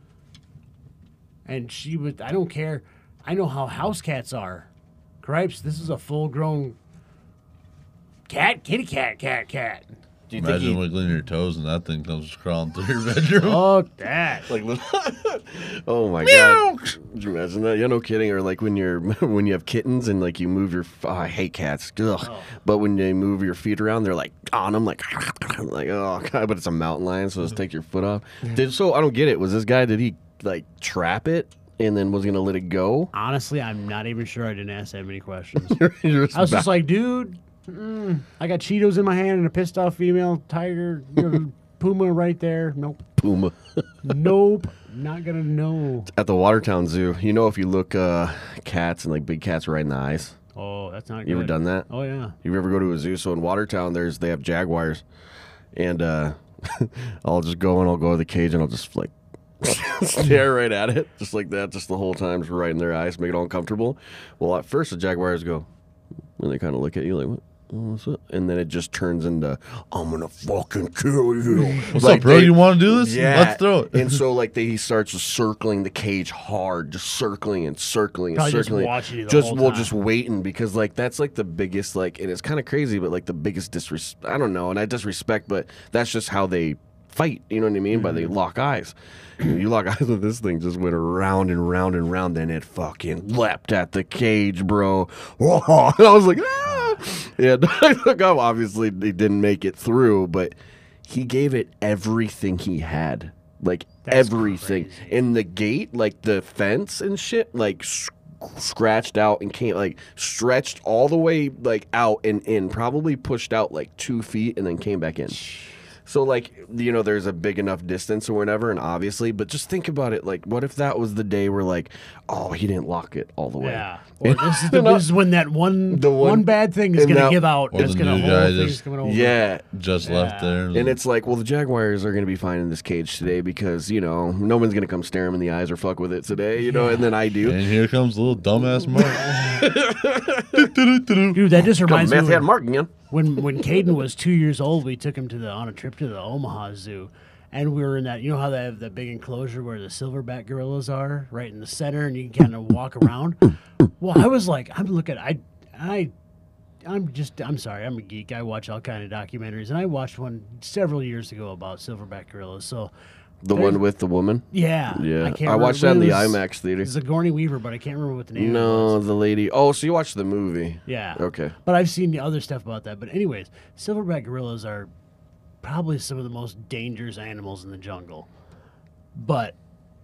And she was, I don't care. I know how house cats are. Cripes, this is a full-grown cat, kitty cat, cat, cat. Do you think Imagine he... wiggling your toes and that thing comes crawling through your bedroom. Fuck that. Like, little- oh my god! Could you imagine that? Yeah, no kidding. Or like when you're when you have kittens and like you move your oh, I hate cats. Ugh. Oh. But when they move your feet around, they're like on them, like like oh god. But it's a mountain lion, so just take your foot off. Did so? I don't get it. Was this guy? Did he like trap it and then was gonna let it go? Honestly, I'm not even sure. I didn't ask that many questions. You're I was just ba- like, dude, mm, I got Cheetos in my hand and a pissed off female tiger, you know, puma right there. Nope. Puma Nope. Not gonna know. at the Watertown Zoo. You know, if you look uh, cats and like big cats right in the eyes. Oh, that's not good. You ever done that? Oh, yeah. You ever go to a zoo? So in Watertown, there's they have jaguars, and uh, I'll just go and I'll go to the cage and I'll just like stare right at it, just like that, just the whole time, just right in their eyes, make it all uncomfortable. Well, at first the jaguars go, and they kind of look at you like, what? What's up? And then it just turns into, I'm gonna fucking kill you. What's Like, up, bro? they- You want to do this? Yeah. Let's throw it. And so like they, he starts circling the cage hard, just circling and circling and Probably just circling. watching you the just whole well, time. just waiting because like that's like the biggest like, and it's kind of crazy, but like the biggest disrespect. I don't know, and I disrespect, but that's just how they fight. You know what I mean? By they lock eyes. You lock eyes with this thing, just went around and round and round, and it fucking leapt at the cage, bro. Whoa. And I was like, ah! Yeah, look up. Obviously, he didn't make it through, but he gave it everything he had, like That's everything. crazy. And the gate, like the fence and shit, like sc- scratched out and came like stretched all the way like out and in, probably pushed out like two feet and then came back in. So, like, you know, there's a big enough distance or whatever, and obviously, but just think about it. Like, what if that was the day where, like, oh, he didn't lock it all the way? Yeah. Or this is, the, this is when that one, The one- one, bad thing is and going to that- give out. Or It's the going to new guy whole thing's just- coming over. Yeah. Just Yeah. left there. And it's like, well, the Jaguars are going to be fine in this cage today because, you know, no one's going to come stare him in the eyes or fuck with it today, you know, and then I do. And here comes little dumbass Mark. Dude, that just Come reminds me meth head of Mark again. when when Caden was two years old. We took him to the on a trip to the Omaha Zoo, and we were in that. You know how they have that big enclosure where the silverback gorillas are, right in the center, and you can kind of walk around. Well, I was like, I'm looking. I I. I'm just, I'm sorry, I'm a geek. I watch all kind of documentaries, and I watched one several years ago about silverback gorillas. So, The There's- one with the woman? yeah. Yeah. I, can't watched remember- that in the it was IMAX theater. Sigourney Weaver, but I can't remember what the name No, was. the lady. Oh, so you watched the movie. Yeah. Okay. But I've seen the other stuff about that. But anyways, silverback gorillas are probably some of the most dangerous animals in the jungle. But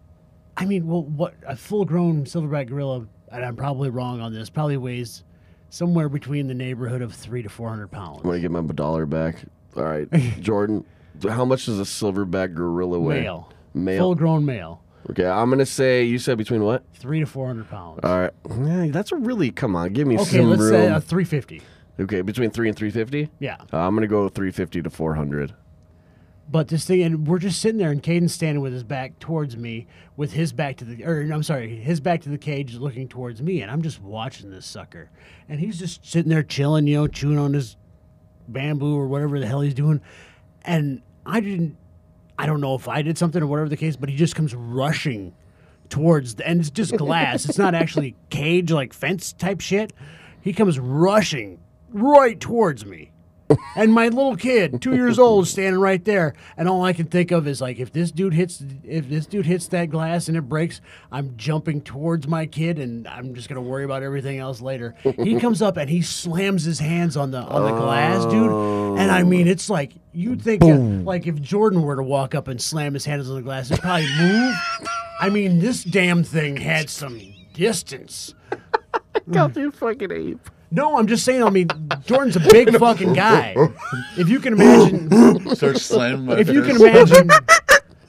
I mean, well, what a full-grown silverback gorilla, and I'm probably wrong on this, probably weighs somewhere between the neighborhood of three to four hundred pounds. I'm going to get my dollar back. All right. Jordan, how much does a silverback gorilla weigh? Male, Male. full-grown male, Okay, I'm going to say, you said between what? three to four hundred pounds. All right. Yeah, that's a really, come on, give me okay, some let's room. say uh, three fifty. Okay, between three and three fifty. Yeah. Uh, I'm gonna go three fifty to four hundred. But this thing, and we're just sitting there, and Caden's standing with his back towards me, with his back to the, or I'm sorry, his back to the cage, looking towards me, and I'm just watching this sucker, and he's just sitting there chilling, you know, chewing on his bamboo or whatever the hell he's doing, and I didn't, I don't know if I did something or whatever the case, but he just comes rushing towards, the, and it's just glass, it's not actually cage like fence type shit. He comes rushing right towards me. And my little kid, two years old, is standing right there, and all I can think of is like, if this dude hits, if this dude hits that glass and it breaks, I'm jumping towards my kid, and I'm just gonna worry about everything else later. He comes up and he slams his hands on the on the glass, dude, and I mean, it's like you'd think, uh, like if Jordan were to walk up and slam his hands on the glass, it'd probably move. I mean, this damn thing had some distance. Got you fucking ape. No, I'm just saying. I mean, Jordan's a big fucking guy. If you can imagine, Start slamming my if you can fist. imagine,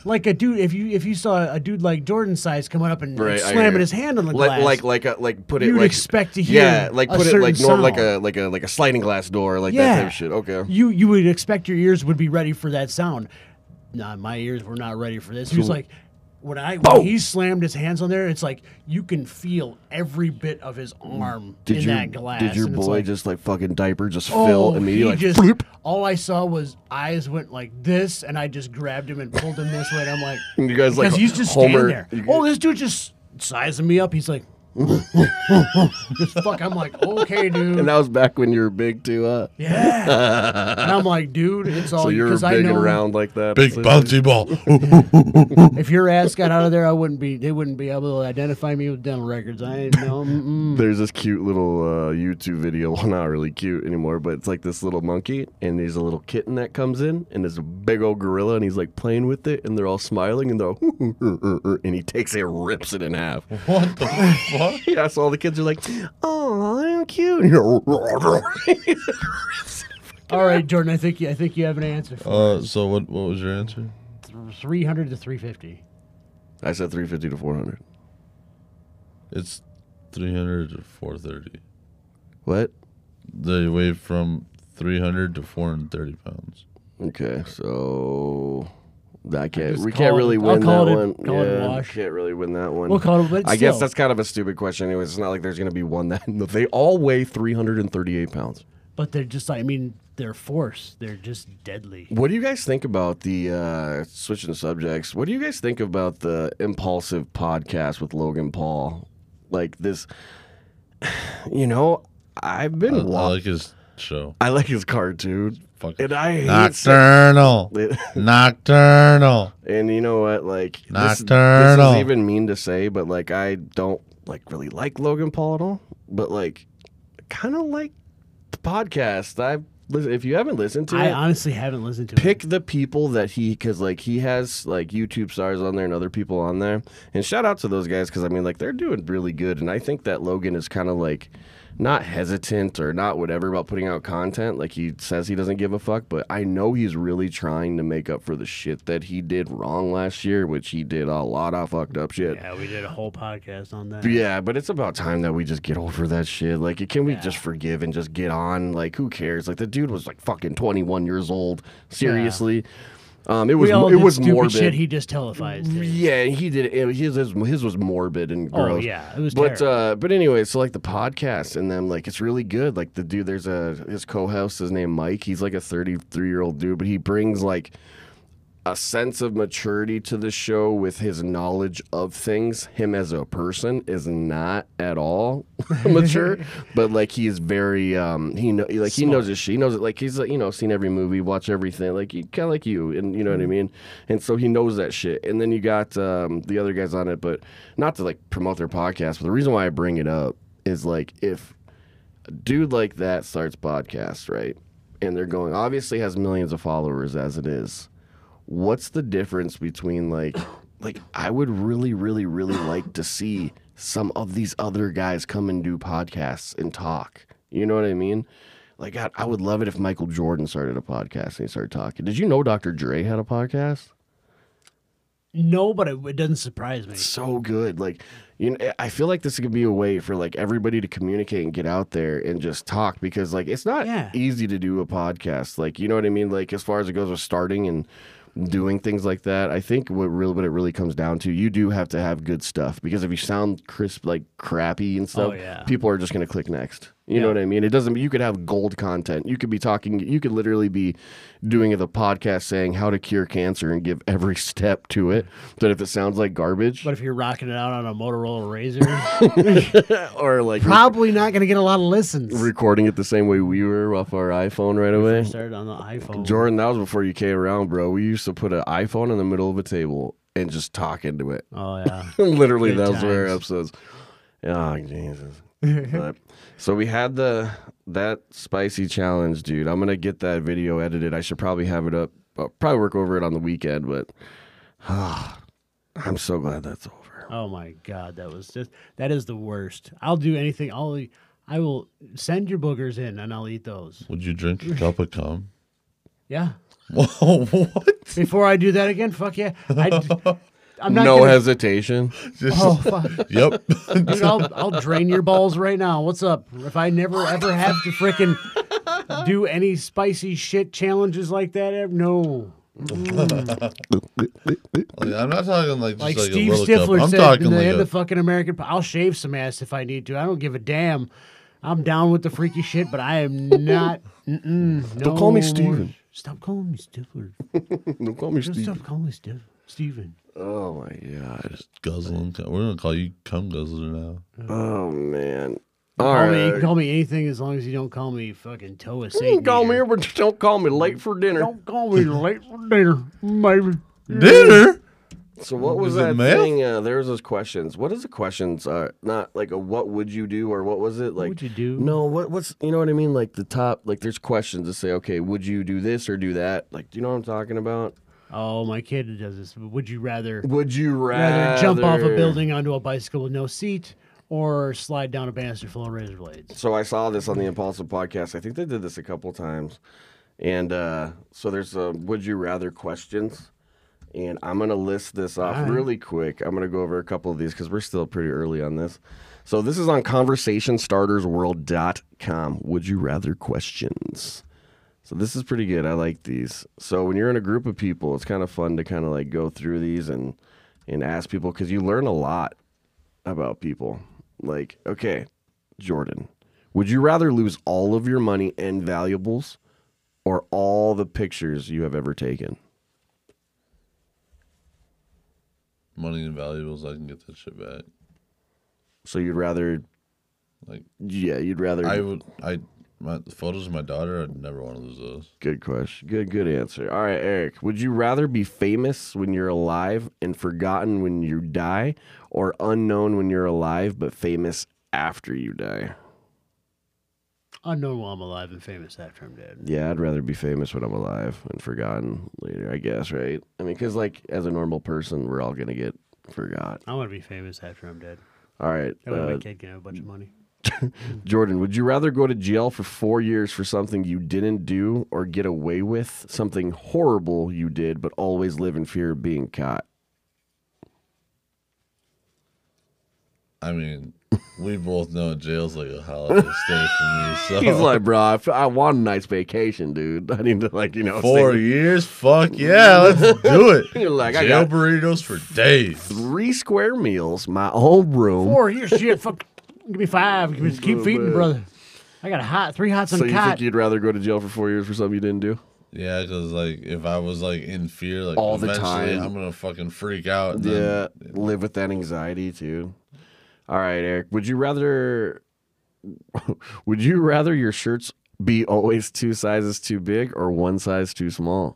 like a dude. If you if you saw a dude like Jordan size coming up and Right, like, I hear slamming you. his hand on the Like glass, like like a, like put it you'd like expect to hear yeah like a put it certain like norm like sound. a like a like a sliding glass door like Yeah. that type of shit. Okay. you you would expect your ears would be ready for that sound. Nah, my ears were not ready for this. He was like, when I when Boom. he slammed his hands on there, it's like you can feel every bit of his arm Did in your that glass. did your and it's boy like, just like fucking diaper just oh, fill he immediately? Like, just floop. all I saw was eyes went like this, and I just grabbed him and pulled him this way. And I'm like, And you guys like because he's just Homer. standing there. Oh, this dude just sizing me up. He's like, just fuck. I'm like, okay, dude. And that was back when you were big too, huh? Yeah. And I'm like, dude, it's all So you were because I big and know round like that. Big So- bouncy ball. if your ass got out of there, I wouldn't be. They wouldn't be able to identify me with dental records. I ain't no. Mm-mm. There's this cute little uh, YouTube video. Well, not really cute anymore, but it's like this little monkey, and there's a little kitten that comes in, and there's a big old gorilla, and he's like playing with it, and they're all smiling, and they're all, and he takes it, and rips it in half. What the fuck? Yeah, so all the kids are like, "Oh, I'm cute." All right, Jordan. I think you, I think you have an answer for Uh, so what? What was your answer? three hundred to three fifty. I said three fifty to four hundred. It's three hundred to four thirty. What? They weigh from three hundred to four hundred thirty pounds. Okay, so I can't. just We call can't it- really I'll win call that it a- one. call it a yeah, wash. can't really win that one. We'll call it. But I guess still. that's kind of a stupid question. Anyways, it's not like there's going to be one that they all weigh three hundred thirty-eight pounds. But they're just. I mean, they're force. They're just deadly. What do you guys think about the uh, switching subjects? What do you guys think about the Impulsive podcast with Logan Paul? Like this, you know, I've I, been I wa- like his show. I like his cartoon, Fuck. and I hate Nocturnal. it. Nocturnal. And you know what? Like this, this Nocturnal. is even mean to say, but like I don't like really like Logan Paul at all. But like, kind of like the podcast. I listen. If you haven't listened to I it, honestly haven't listened to pick it. the people that he, because like he has like YouTube stars on there and other people on there. And shout out to those guys because I mean like they're doing really good. And I think that Logan is kind of like not hesitant or not whatever about putting out content. Like he says he doesn't give a fuck, but I know he's really trying to make up for the shit that he did wrong last year, which he did a lot of fucked up shit. Yeah, we did a whole podcast on that. But yeah, but it's about time that we just get over that shit. Like, can we Yeah. just forgive and just get on? Like, who cares? Like, the dude was like fucking twenty-one years old. Seriously, um, it was we all it did was stupid morbid. shit. He just televised it. Yeah, he did it. His, his his was morbid and Oh gross. yeah, it was But terrible. uh, but anyway, so like the podcast and them, like it's really good. Like the dude, there's a his co-host, his name Mike. He's like a thirty-three year old dude, but he brings like a sense of maturity to the show with his knowledge of things. Him as a person is not at all mature, but like he is very um he know like he knows his shit. He knows it. Like he's like, you know, seen every movie, watch everything. Like he kind of like you, and you know what I mean. And so he knows that shit. And then you got um the other guys on it, but not to like promote their podcast. But the reason why I bring it up is like if a dude like that starts podcasts, right, and they're going obviously has millions of followers as it is. What's the difference between like like I would really really really like to see some of these other guys come and do podcasts and talk. You know what I mean? Like I, I would love it if Michael Jordan started a podcast and he started talking. Did you know Doctor Dre had a podcast? No, but it, it doesn't surprise me. So good. Like, you know, I feel like this could be a way for like everybody to communicate and get out there and just talk because like it's not Yeah. easy to do a podcast. Like, you know what I mean? Like as far as it goes with starting and doing things like that, I think what really what it really comes down to, you do have to have good stuff because if you sound crisp like crappy and stuff, Oh, yeah. people are just gonna click next. You Yeah. know what I mean? It doesn't. You could have gold content. You could be talking. You could literally be doing the podcast saying how to cure cancer and give every step to it. But if it sounds like garbage, But if you're rocking it out on a Motorola Razor, or like probably not going to get a lot of listens. recording it the same way we were off our iPhone right away. Started on the iPhone. Jordan, that was before you came around, bro. We used to put an iPhone in the middle of a table and just talk into it. Oh yeah. Literally, Good that was our times. episodes. Oh, Jesus. But- so we had the that spicy challenge, dude. I'm gonna get that video edited. I should probably have it up. I'll probably work over it on the weekend, but I'm so glad that's over. Oh my God, that was just that is the worst. I'll do anything. I'll I will send your boogers in and I'll eat those. Would you drink a cup of cum? Yeah. Whoa, what? Before I do that again, fuck yeah. I, I'm not no gonna, hesitation. Just, Oh, fuck. Yep. Dude, I'll, I'll drain your balls right now. What's up? If I never ever have to frickin' do any spicy shit challenges like that, ever, no. Like, I'm not talking like just Like, like, Steve a little Stifler cup. I'm said talking in the, like in a, the fucking American. I'll shave some ass if I need to. I don't give a damn. I'm down with the freaky shit, but I am not. Mm-mm, Don't call me no Steven. more. Stop calling me Stifler. Don't call me Just Steve. stop calling me Steve. Steven. Oh my god. guzzling. We're gonna call you cum guzzler now. Oh man. Call All me, you can right. call me anything as long as you don't call me fucking Toa You Satan. can call me, eater. but don't call me late for dinner. Don't call me late for dinner, maybe. Dinner. So what was Is it that math? thing? Uh, there was those questions. What is the questions? Uh, not like a what would you do or what was it like? What would you do? No, what what's you know what I mean? Like the top, like there's questions to say. Okay, would you do this or do that? Like, do you know what I'm talking about? Oh, my kid does this. Would you rather Would you rather, rather jump off a building onto a bicycle with no seat, or slide down a banister full of razor blades? So I saw this on the Impulsive podcast. I think they did this a couple times, and uh, so there's a would you rather questions. And I'm going to list this off All right. really quick. I'm going to go over a couple of these because we're still pretty early on this. So this is on conversation starters world dot com. Would you rather questions? So this is pretty good. I like these. So when you're in a group of people, it's kind of fun to kind of like go through these and, and ask people because you learn a lot about people. Like, okay, Jordan, would you rather lose all of your money and valuables or all the pictures you have ever taken? Money and valuables, I can get that shit back. So you'd rather, Like yeah, you'd rather. I would, I my the photos of my daughter, I'd never want to lose those. Good question. Good, good answer. All right, Eric. Would you rather be famous when you're alive and forgotten when you die, or unknown when you're alive but famous after you die? Unknown while I'm alive and famous after I'm dead. Yeah, I'd rather be famous when I'm alive and forgotten later. I guess, right? I mean, because like as a normal person, we're all gonna get forgot. I want to be famous after I'm dead. All right, That way uh, my kid can have a bunch of money. Jordan, would you rather go to jail for four years for something you didn't do or get away with something horrible you did but always live in fear of being caught? I mean, we both know jail's like a holiday stay for me. So He's like, bro, I, f- I want a nice vacation, dude. I need to, like, you know, four stay- years, fuck yeah, let's do it. You're like, I Jail got burritos for days. three square meals, my own room. Four years, shit. Fuck. Give me five. Give me, keep Oh, feeding, man. brother. I got a hot three hots on So a you cot. think you'd rather go to jail for four years for something you didn't do? Yeah, because like if I was like in fear, like All the eventually time. I'm gonna fucking freak out. And Yeah, then, live with that anxiety too. All right, Eric. Would you rather? Would you rather your shirts be always two sizes too big or one size too small?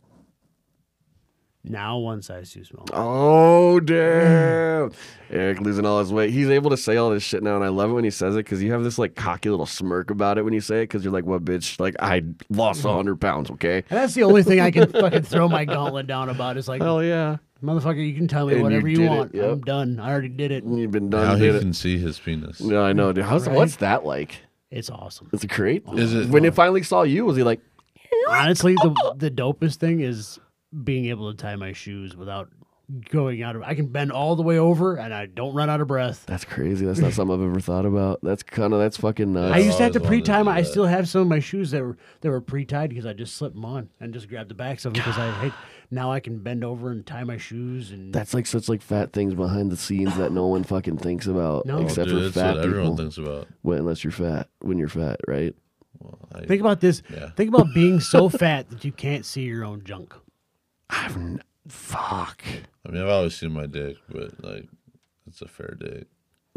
Now one size too small. Oh damn! Eric losing all his weight. He's able to say all this shit now, and I love it when he says it because you have this like cocky little smirk about it when you say it because you're like, "What, bitch? Like I lost a hundred pounds, okay?" And that's the only thing I can fucking throw my gauntlet down about. Is like, Hell yeah! motherfucker, you can tell me And you whatever you, did it, want. yep. I'm done. I already did it. You've been now done. he Did it. can see his penis. No, I know. Dude. How's Right? what's that like? It's awesome. Is it great? Is it- When it finally saw you, was he like? Honestly, the the dopest thing is being able to tie my shoes without going out of. I can bend all the way over, and I don't run out of breath. That's crazy. That's not something I've ever thought about. That's kind of that's fucking nuts. I used to have to always wanted to pre-tie do my. I that. still have some of my shoes that were that were pre-tied because I just slipped them on and just grabbed the backs of them because I hate. Now I can bend over and tie my shoes and. That's like such like fat things behind the scenes that no one fucking thinks about, No. Oh, except dude, for that's fat what everyone people. thinks about. Well, unless you're fat, when you're fat, right? Well, I, Think about this. Yeah. Think about being so fat that you can't see your own junk. I've n- fuck. I mean, I've always seen my dick, but like, it's a fair dick.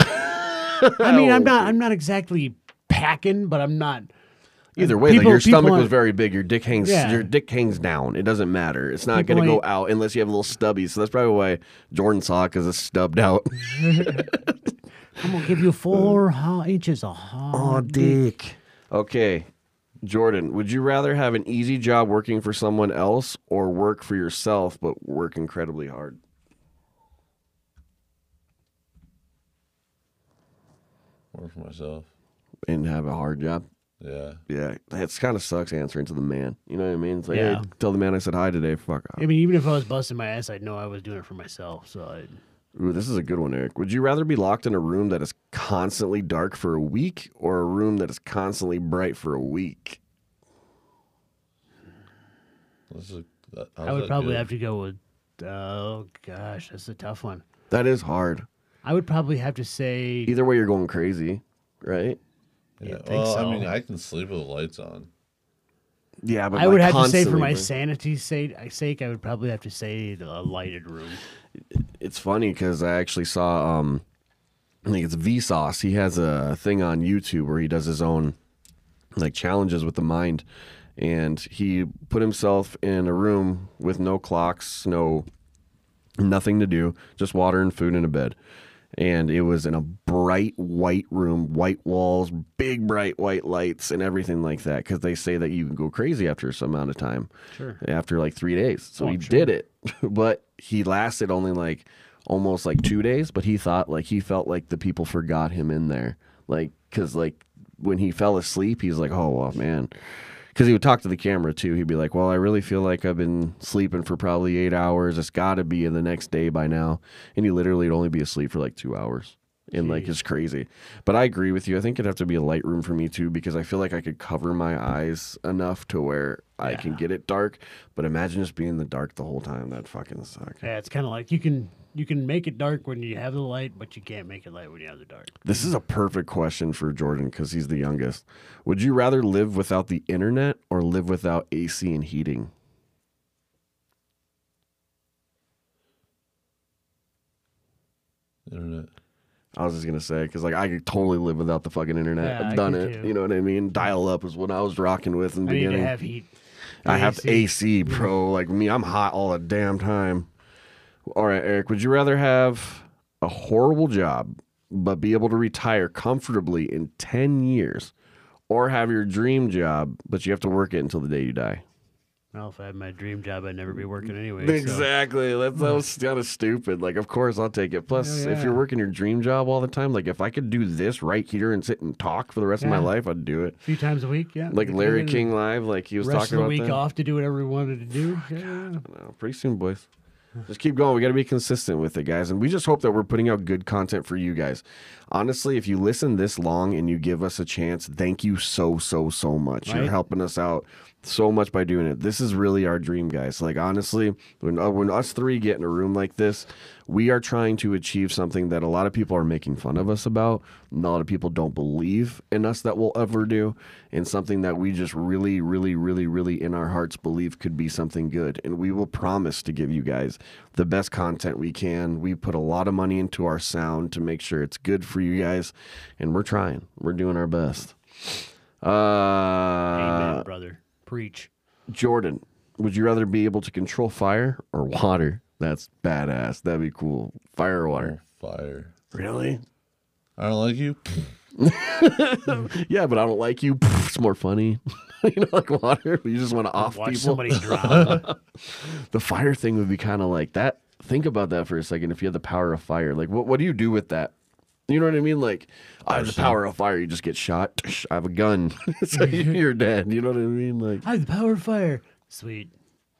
I mean, I'm not. I'm not exactly packing, but I'm not. Either way, People- like your people stomach on- was very big. Your dick hangs. Yeah. Your dick hangs down. It doesn't matter. It's not People gonna go ain't- out unless you have a little stubby. So that's probably why Jordan's sock is a stubbed out. I'm gonna give you four ho- inches of hard dick. Okay, Jordan, would you rather have an easy job working for someone else or work for yourself but work incredibly hard? Work for myself. And have a hard job? Yeah. Yeah, it kind of sucks answering to the man. You know what I mean? It's like, Yeah. hey, tell the man I said hi today. Fuck off. I mean, even if I was busting my ass, I'd know I was doing it for myself. So I, Ooh, this is a good one, Eric. Would you rather be locked in a room that is constantly dark for a week or a room that is constantly bright for a week? This is, that, I would probably have to go with. Oh gosh, that's a tough one. That is hard. I would probably have to say. Either way, you're going crazy, right? Yeah. You'd think Well, so. I mean, I can sleep with the lights on. Yeah, but I would like have to say, for constantly my bright. sanity's sake, sake, I would probably have to say a lighted room. It's funny because I actually saw, um, I think it's Vsauce. He has a thing on YouTube where he does his own like challenges with the mind, and he put himself in a room with no clocks, no nothing to do, just water and food and a bed. And it was in a bright white room, white walls, big bright white lights, and everything like that. Because they say that you can go crazy after some amount of time, Sure. after like three days. So Oh, he I'm sure. did it, but he lasted only like almost like two days. But he thought like he felt like the people forgot him in there, like because like when he fell asleep, he's like, oh well, man. Because he would talk to the camera too. He'd be like, well, I really feel like I've been sleeping for probably eight hours. It's got to be in the next day by now. And he literally would only be asleep for like two hours. And like, Jeez. it's crazy. But I agree with you. I think it'd have to be a light room for me too, because I feel like I could cover my eyes enough to where I can Yeah. get it dark. But imagine just being in the dark the whole time. That'd fucking suck. Yeah, it's kind of like you can you can make it dark when you have the light, but you can't make it light when you have the dark. This is a perfect question for Jordan because he's the youngest. Would you rather live without the internet or live without A C and heating? Internet. I was just gonna say because like I could totally live without the fucking internet. Yeah, I I've done could it. too. You know what I mean? Dial up is what I was rocking with in the I need beginning. to have heat. I have A C. A C, bro. Like me, I'm hot all the damn time. All right, Eric. Would you rather have a horrible job but be able to retire comfortably in ten years, or have your dream job but you have to work it until the day you die? Well, if I had my dream job, I'd never be working anyway. so- Exactly. That sounds kind of stupid. Like, of course, I'll take it. Plus, Yeah, if you're yeah. working your dream job all the time, like, if I could do this right here and sit and talk for the rest of my Yeah. life, I'd do it. A few times a week, yeah. Like We Larry could. King Live, like he was Rest talking of the about week that. off to do whatever we wanted to do. Yeah. No, pretty soon, boys. Just keep going. We got to be consistent with it, guys. And we just hope that we're putting out good content for you guys. Honestly, if you listen this long and you give us a chance, thank you so, so, so much. You're Right. helping us out so much by doing it. This is really our dream, guys. Like, honestly, when, uh, when us three get in a room like this, we are trying to achieve something that a lot of people are making fun of us about. And a lot of people don't believe in us that we'll ever do. And something that we just really, really, really, really in our hearts believe could be something good. And we will promise to give you guys the best content we can. We put a lot of money into our sound to make sure it's good for you guys. And we're trying. We're doing our best. Uh, Amen, brother. Preach. Jordan, would you rather be able to control fire or water? That's badass. That'd be cool. Fire or water? Fire. Really? I don't like you. Yeah, but I don't like you. It's more funny. You know, like water. You just want to off Watch people. somebody drown. The fire thing would be kind of like that. Think about that for a second. If you had the power of fire, like what what do you do with that? You know what I mean? Like, I have the Arson. power of fire. You just get shot. I have a gun. So you're dead. You know what I mean? Like, I have the power of fire. Sweet.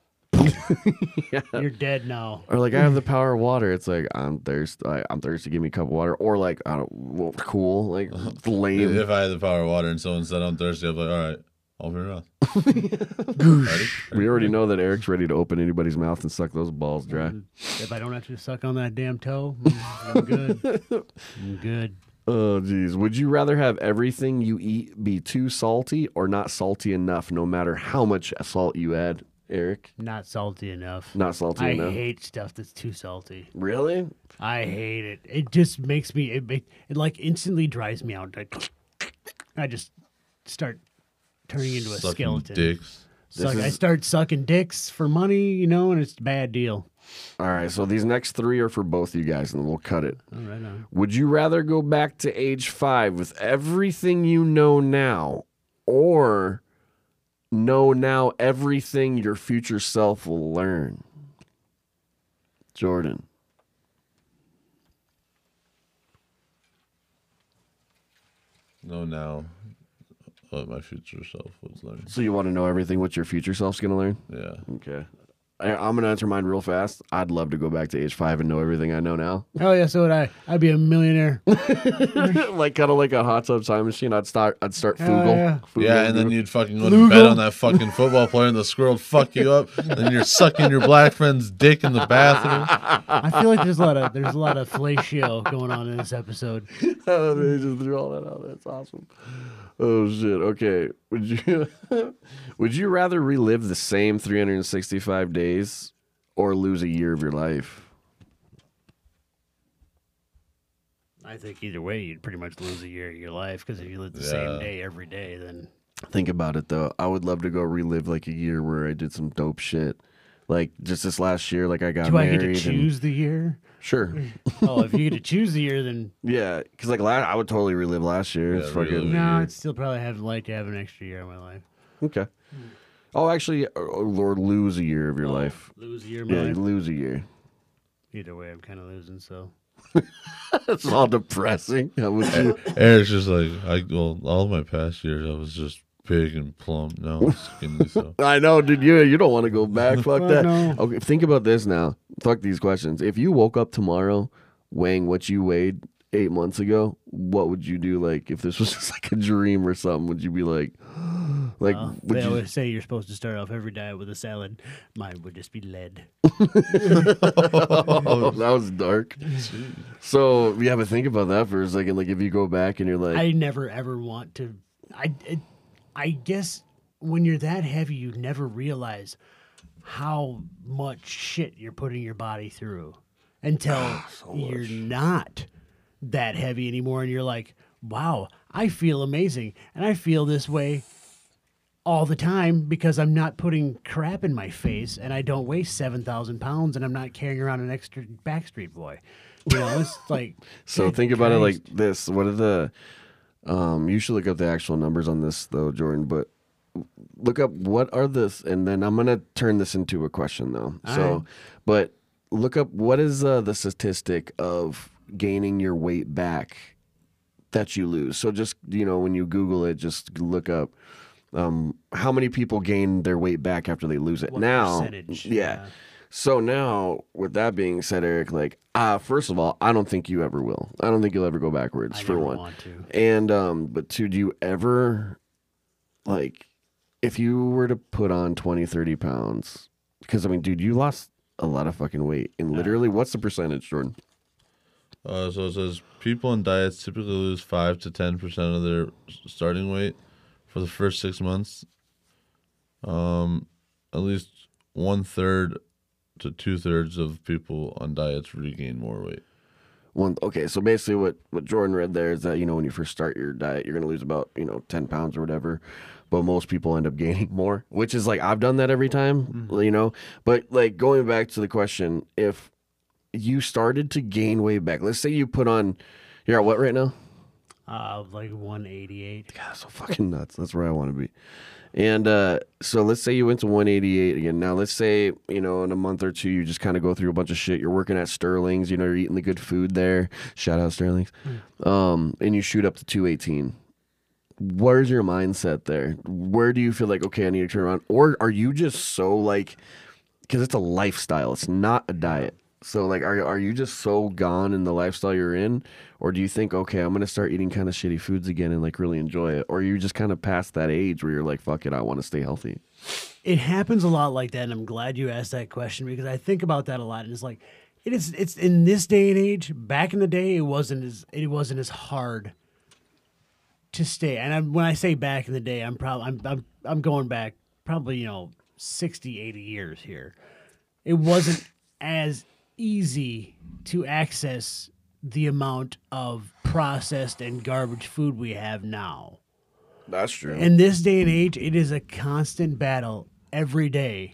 You're dead now. or like I have the power of water. It's like I'm thirsty. I'm thirsty. Give me a cup of water. Or like I don't. Well, cool. Like lame. If I had the power of water and someone said I'm thirsty, I'd be like, all right, open your mouth. Ready? We already know that Eric's ready to open anybody's mouth and suck those balls dry. If I don't have to suck on that damn toe, mm, I'm good. I'm good. Oh, geez. Would you rather have everything you eat be too salty or not salty enough, no matter how much salt you add, Eric? Not salty enough. Not salty I enough. hate stuff that's too salty. Really? I hate it. It just makes me. It, make, it like instantly dries me out. I, I just start turning into a Sucking skeleton. dicks. Suck, This I is- start sucking dicks for money, you know, and it's a bad deal. All right. So these next three are for both you guys, and then we'll cut it. All right, on. Would you rather go back to age five with everything you know now, or know now everything your future self will learn? Jordan. No, now. what my future self was learning. So you want to know everything what your future self's gonna learn? Yeah. Okay. I, I'm gonna answer mine real fast. I'd love to go back to age five and know everything I know now. Oh yeah, so would I. I'd be a millionaire. Like kind of like a hot tub time machine. I'd start. I'd start Hell Fugle. yeah. Fugle Yeah, and then dude. you'd fucking go to Lugal. bed on that fucking football player, and the squirrel would fuck you up. And then you're sucking your black friend's dick in the bathroom. I feel like there's a lot of there's a lot of fellatio going on in this episode. Oh, they just threw all that out. That's awesome. Oh shit. Okay. Would you would you rather relive the same three hundred sixty-five days or lose a year of your life? I think either way, you'd pretty much lose a year of your life because if you live the Yeah. same day every day, then Think about it though. I would love to go relive like a year where I did some dope shit. Like just this last year, like I got do I married. get to and- choose the year? Sure. Oh, if you get to choose the year, then Yeah, because like la- I would totally relive last year. It's Yeah, fucking relive. no, year. I'd still probably have like to have an extra year of my life. okay. Oh, actually, or, or lose a year of your life. Lose a year of my Yeah, life. lose a year. Either way, I'm kind of losing. So That's all depressing. How would you? Eric's just like, I well, all my past years, I was just big and plump. Now I'm skinny, so. I know, dude. You you don't want to go back. Fuck Fuck that. no. Okay, think about this now. Fuck these questions. If you woke up tomorrow weighing what you weighed eight months ago, what would you do? Like, if this was just like a dream or something, would you be like, like, uh, would they you? always say you're supposed to start off every diet with a salad. Mine would just be lead. Oh, that was dark. So yeah, but think about that for a second. Like, if you go back and you're like, I never ever want to. I it, I guess when you're that heavy, you never realize how much shit you're putting your body through until you're not that heavy anymore, and you're like, wow, I feel amazing, and I feel this way all the time because I'm not putting crap in my face, and I don't weigh seven thousand pounds, and I'm not carrying around an extra Backstreet Boy. You know, it's like so good think about it Christ. like this. What are the? Um, you should look up the actual numbers on this though, Jordan. But look up what are this, and then I'm gonna turn this into a question though. All so, right. but look up what is uh, the statistic of gaining your weight back that you lose. So just you know when you Google it, just look up um, how many people gain their weight back after they lose it. What now, percentage? yeah. So now, with that being said, Eric, like, uh, first of all, I don't think you ever will. I don't think you'll ever go backwards. I for never one. want to. And um, but two, do you ever like if you were to put on twenty, thirty pounds? Because I mean, dude, you lost a lot of fucking weight. And literally, what's the percentage, Jordan? Uh, so it says people in diets typically lose five to ten percent of their s- starting weight for the first six months. Um, at least one third to two thirds of people on diets regain more weight. One okay, so basically what, what Jordan read there is that, you know, when you first start your diet, you're gonna lose about, you know, ten pounds or whatever. But most people end up gaining more, which is like I've done that every time, you know. But like going back to the question, if you started to gain weight back, let's say you put on you're at what right now? Uh, like one eighty-eight. God, so fucking nuts. That's where I want to be. And uh, so let's say you went to one eighty-eight again. Now let's say, you know, in a month or two, you just kind of go through a bunch of shit. You're working at Sterling's, you know, you're eating the good food there. Shout out Sterling's. Um, and you shoot up to two eighteen. Where's your mindset there? Where do you feel like, okay, I need to turn around? Or are you just so like, because it's a lifestyle, it's not a diet. So like, are are you just so gone in the lifestyle you're in, or do you think, okay, I'm gonna start eating kind of shitty foods again and like really enjoy it, or are you just kind of past that age where you're like, fuck it, I want to stay healthy? It happens a lot like that, and I'm glad you asked that question because I think about that a lot. And it's like, it is. It's in this day and age. Back in the day, it wasn't as it wasn't as hard to stay. And I'm, when I say back in the day, I'm probably I'm, I'm I'm going back probably you know sixty, eighty years here. It wasn't as easy to access the amount of processed and garbage food we have now. That's true. In this day and age, it is a constant battle every day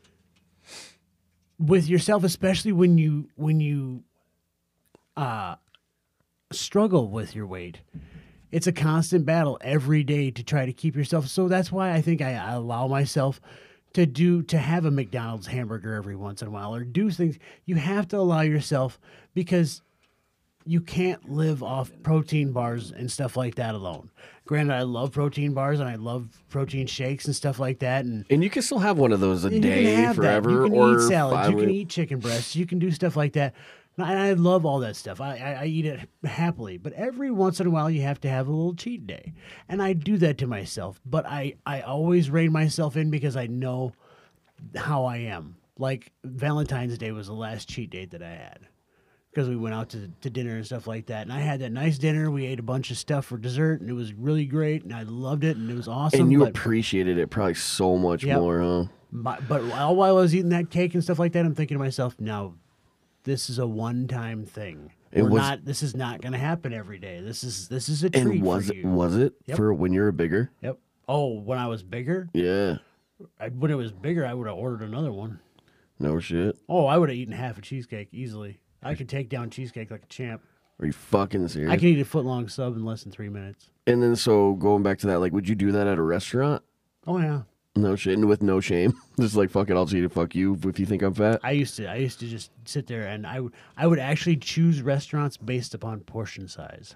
with yourself, especially when you when you uh, struggle with your weight. It's a constant battle every day to try to keep yourself. So that's why I think I, I allow myself to do to have a McDonald's hamburger every once in a while or do things. You have to allow yourself because you can't live off protein bars and stuff like that alone. Granted, I love protein bars and I love protein shakes and stuff like that. And, And you can still have one of those a and you day can have forever, that. You can or eat salads. five You can mi- eat chicken breasts. You can do stuff like that. And I, and I love all that stuff. I, I, I eat it happily. But every once in a while, you have to have a little cheat day. And I do that to myself. But I, I always rein myself in because I know how I am. Like Valentine's Day was the last cheat date that I had because we went out to, to dinner and stuff like that. And I had that nice dinner. We ate a bunch of stuff for dessert, and it was really great, and I loved it, and it was awesome. and you but, appreciated it probably so much Yep. more, huh? but, but all while I was eating that cake and stuff like that, I'm thinking to myself, no, this is a one-time thing. It We're was- not. This is not going to happen every day. This is this is a treat And was for it you. was it Yep. for when you were bigger? Yep. Oh, when I was bigger, Yeah, I, when it was bigger, I would have ordered another one. no shit. Oh, I would have eaten half a cheesecake easily. I could take down cheesecake like a champ. Are you fucking serious? I can eat a foot long sub in less than three minutes. And then so going back to that, like, would you do that at a restaurant? Oh yeah, No shit, and with no shame, just like fuck it, I'll eat it. Fuck you if you think I'm fat. I used to. I used to just sit there and I would. I would actually choose restaurants based upon portion size.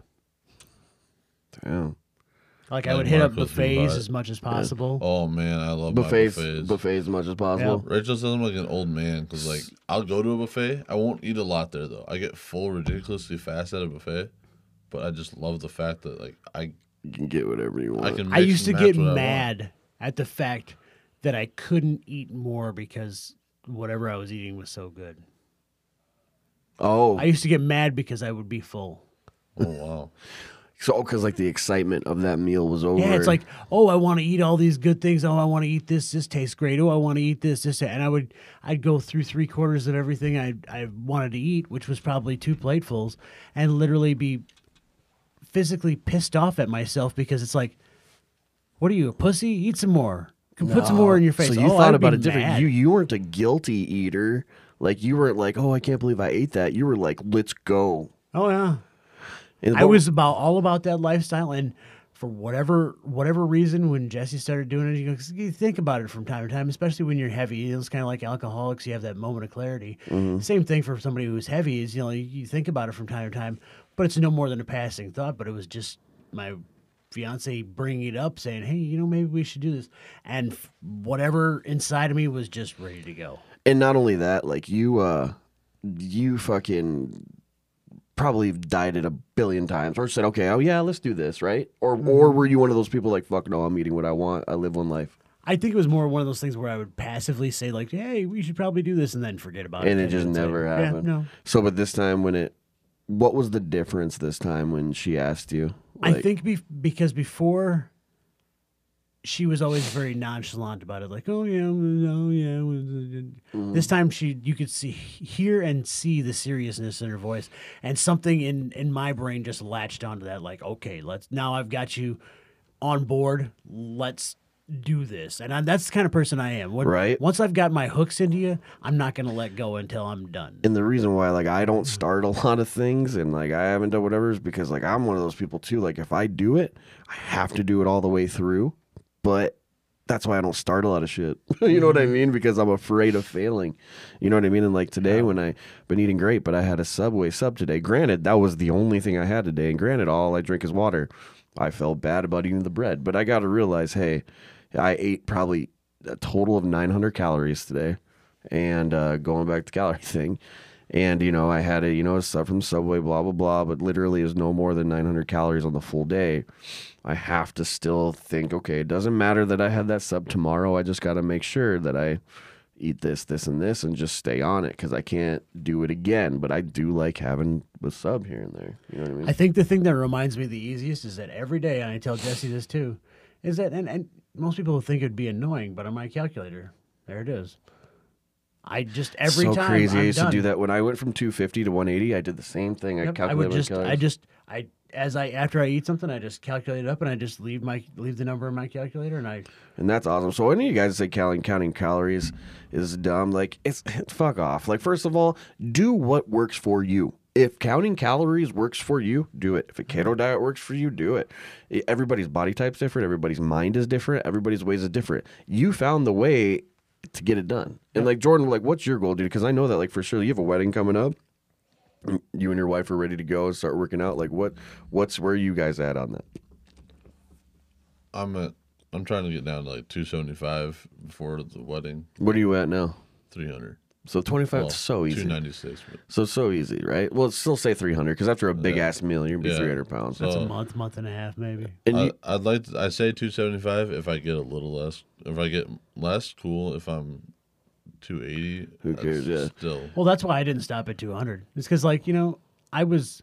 Damn. Like I Like would hit up Marco's buffets Buffet. as much as possible. Oh man, I love Buffets, my buffets. buffets as much as possible. Rachel says I'm like an old man because like I'll go to a buffet. I won't eat a lot there though. I get full ridiculously fast at a buffet, but I just love the fact that like I You can get whatever you want. I can. I mix used to and match get what I want. mad at the fact that I couldn't eat more because whatever I was eating was so good. Oh, I used to get mad because I would be full. Oh wow. so because like the excitement of that meal was over. Yeah, it's like, oh, I want to eat all these good things. Oh, I want to eat this. This tastes great. Oh, I want to eat this. This, and I would, I'd go through three quarters of everything I I wanted to eat, which was probably two platefuls, and literally be physically pissed off at myself because it's like, what are you, a pussy? Eat some more. Come Put some more in your face. So you Oh, thought I'd be about it different. mad. You you weren't a guilty eater. Like you weren't like, oh, I can't believe I ate that. You were like, let's go. Oh yeah. And I what- was about all about that lifestyle, and for whatever whatever reason, when Jesse started doing it, you, go, you think about it from time to time, especially when you're heavy. It's kind of like alcoholics; you have that moment of clarity. Mm-hmm. Same thing for somebody who's heavy is you know you, you think about it from time to time, but it's no more than a passing thought. But it was just my fiance bringing it up, saying, "Hey, you know, maybe we should do this," and f- whatever inside of me was just ready to go. And not only that, like you, uh, you fucking probably dieted a billion times, or said, okay, oh yeah, let's do this, right? Or Mm-hmm. or were you one of those people like, fuck no, I'm eating what I want. I live one life, I think it was more one of those things where I would passively say like, "Hey, we should probably do this," and then forget about it. and it ten just minutes never later. happened. Yeah, no. So, but this time when it, what was the difference this time when she asked you? I Like, think be- because before she was always very nonchalant about it, like, "Oh yeah, oh yeah." Mm-hmm. This time she, you could see, hear, and see the seriousness in her voice, and something in in my brain just latched onto that. Like, okay, let's now I've got you on board. Let's do this, and I, that's the kind of person I am. When, Right. Once I've got my hooks into you, I'm not going to let go until I'm done. And the reason why, like, I don't start a lot of things and, like, I haven't done whatever is because, like, I'm one of those people, too. Like, if I do it, I have to do it all the way through. But that's why I don't start a lot of shit. You know what I mean? Because I'm afraid of failing. You know what I mean? And, like, today when I been eating great, but I had a Subway sub today. Granted, that was the only thing I had today. And granted, all I drink is water. I felt bad about eating the bread. But I got to realize, hey, I ate probably a total of nine hundred calories today. And uh, going back to calorie thing. And, you know, I had a, you know, a sub from Subway, blah, blah, blah, but literally is no more than nine hundred calories on the full day. I have to still think, okay, it doesn't matter that I had that sub tomorrow. I just got to make sure that I eat this, this, and this and just stay on it because I can't do it again. But I do like having a sub here and there. You know what I mean? I think the thing that reminds me the easiest is that every day, and I tell Jesse this too, is that, and, and most people would think it'd be annoying, but on my calculator, there it is. I just, every so time crazy. I'm I used done. to do that when I went from two fifty to one eighty. I did the same thing. I Yep, I calculated would my just, calories. I just, I, as I, after I eat something, I just calculate it up and I just leave my, leave the number in my calculator and I, And that's awesome. So any of you guys say counting counting calories is dumb, like it's fuck off. Like first of all, do what works for you. If counting calories works for you, do it. If a keto diet works for you, do it. Everybody's body type's different. Everybody's mind is different. Everybody's ways is different. You found the way to get it done. And like Jordan, like what's your goal, dude? Because I know that like for sure you have a wedding coming up. you and your wife are ready to go and start working out, like what what's where are you guys at on that? I'm at. I'm trying to get down to like two seventy-five before the wedding. What are you at now? three hundred. So twenty-five Well, is so easy. two ninety-six. But So so easy, right? Well, still say three hundred because after a big Yeah. ass meal, you're gonna be Yeah. three hundred pounds. So- That's a Oh. month, month and a half, maybe. And I, you, I'd like to, I say two seventy-five if I get a little less. If I get less, cool. If I'm two eighty, Who that's cares, yeah. Still, Well, that's why I didn't stop at two hundred. It's because, like, you know, I was.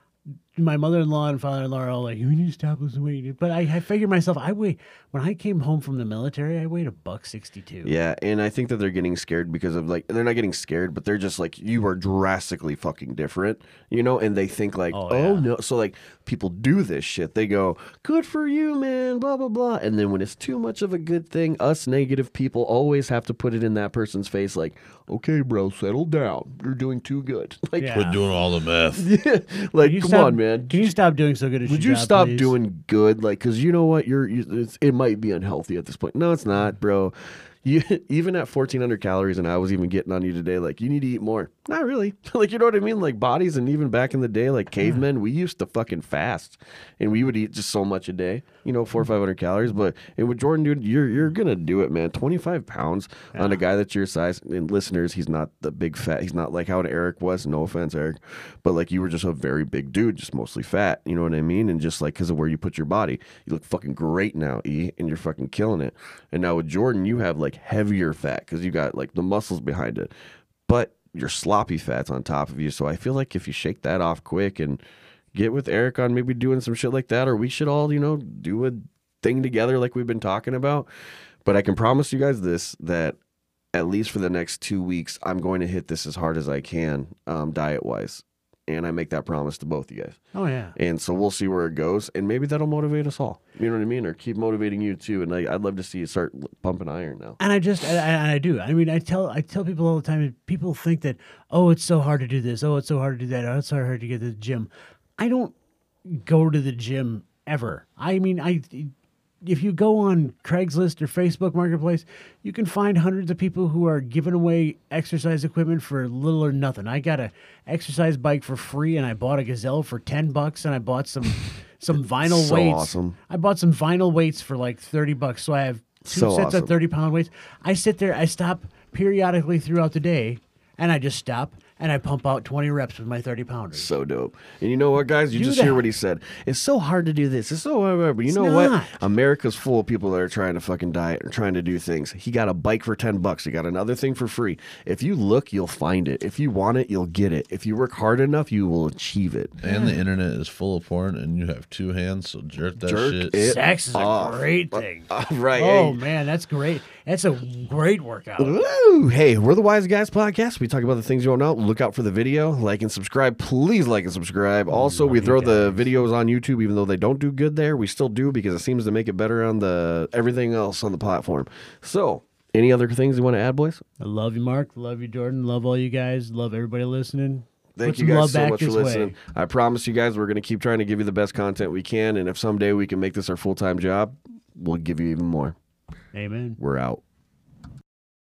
My mother-in-law and father-in-law are all like, "You need to stop losing weight." But I, I figured myself, I weigh when I came home from the military, I weighed a buck sixty-two. yeah, and I think that they're getting scared because of like they're not getting scared, but they're just like you are drastically fucking different, you know. And they think like, Oh, oh, yeah. no, so like people do this shit. They go, "Good for you, man," blah blah blah. And then when it's too much of a good thing, us negative people always have to put it in that person's face, like, "Okay, bro, settle down. You're doing too good." Like, Yeah. quit doing all the math. like, Can you come stop- on, man. Can you stop doing so good at Would your you job, stop please? doing good? Like, cause you know what, you're, you, it's, it might be unhealthy at this point. No, it's not, bro. You even at fourteen hundred calories, and I was even getting on you today. Like, you need to eat more. Not really. Like, you know what I mean? Like bodies, and even back in the day, like cavemen, we used to fucking fast, and we would eat just so much a day. You know, four or five hundred calories. But and with Jordan, dude, you're you're gonna do it, man. Twenty five pounds on a guy that's your size. And listeners, he's not the big fat. He's not like how Eric was. No offense, Eric, but like you were just a very big dude, just mostly fat. You know what I mean? And just like because of where you put your body, you look fucking great now, E, and you're fucking killing it. And now with Jordan, you have like heavier fat because you got like the muscles behind it, but your sloppy fat's on top of you. So I feel like if you shake that off quick and get with Eric on maybe doing some shit like that, or we should all, you know, do a thing together like we've been talking about. But I can promise you guys this, that at least for the next two weeks, I'm going to hit this as hard as I can, um, diet wise. And I make that promise to both of you guys. Oh yeah. And so we'll see where it goes. And maybe that'll motivate us all. You know what I mean? Or keep motivating you too. And I, I'd love to see you start pumping iron now. And I just, and I, and I do. I mean, I tell, I tell people all the time. People think that, oh, it's so hard to do this. Oh, it's so hard to do that. Oh, it's so hard to get to the gym. I don't go to the gym ever. I mean, I, if you go on Craigslist or Facebook Marketplace, you can find hundreds of people who are giving away exercise equipment for little or nothing. I got a exercise bike for free, and I bought a Gazelle for ten bucks, and I bought some some vinyl so weights. awesome. I bought some vinyl weights for like thirty bucks, so I have two So sets awesome. of thirty pound weights. I sit there, I stop periodically throughout the day, and I just stop and I pump out twenty reps with my thirty pounders. So dope. And you know what, guys? You Do just hear that. what he said. It's so hard to do this. It's so hard. But you It's know not. what? America's full of people that are trying to fucking diet and trying to do things. He got a bike for ten bucks. He got another thing for free. If you look, you'll find it. If you want it, you'll get it. If you work hard enough, you will achieve it. And the internet is full of porn, and you have two hands, so jerk that Jerk shit. it. Sex is a off. great thing. Uh, right. Oh hey. man, that's great. That's a great workout. Woo! Hey, we're the Wise Guys Podcast. We talk about the things you don't know. Look out for the video. Like and subscribe. Please like and subscribe. Also, we you throw the guys. videos on YouTube, even though they don't do good there. We still do because it seems to make it better on the everything else on the platform. So, any other things you want to add, boys? I love you, Mark. Love you, Jordan. Love all you guys. Love everybody listening. Thank Put you some guys love so back much for this listening. way. I promise you guys we're going to keep trying to give you the best content we can. And if someday we can make this our full time job, we'll give you even more. Amen. We're out.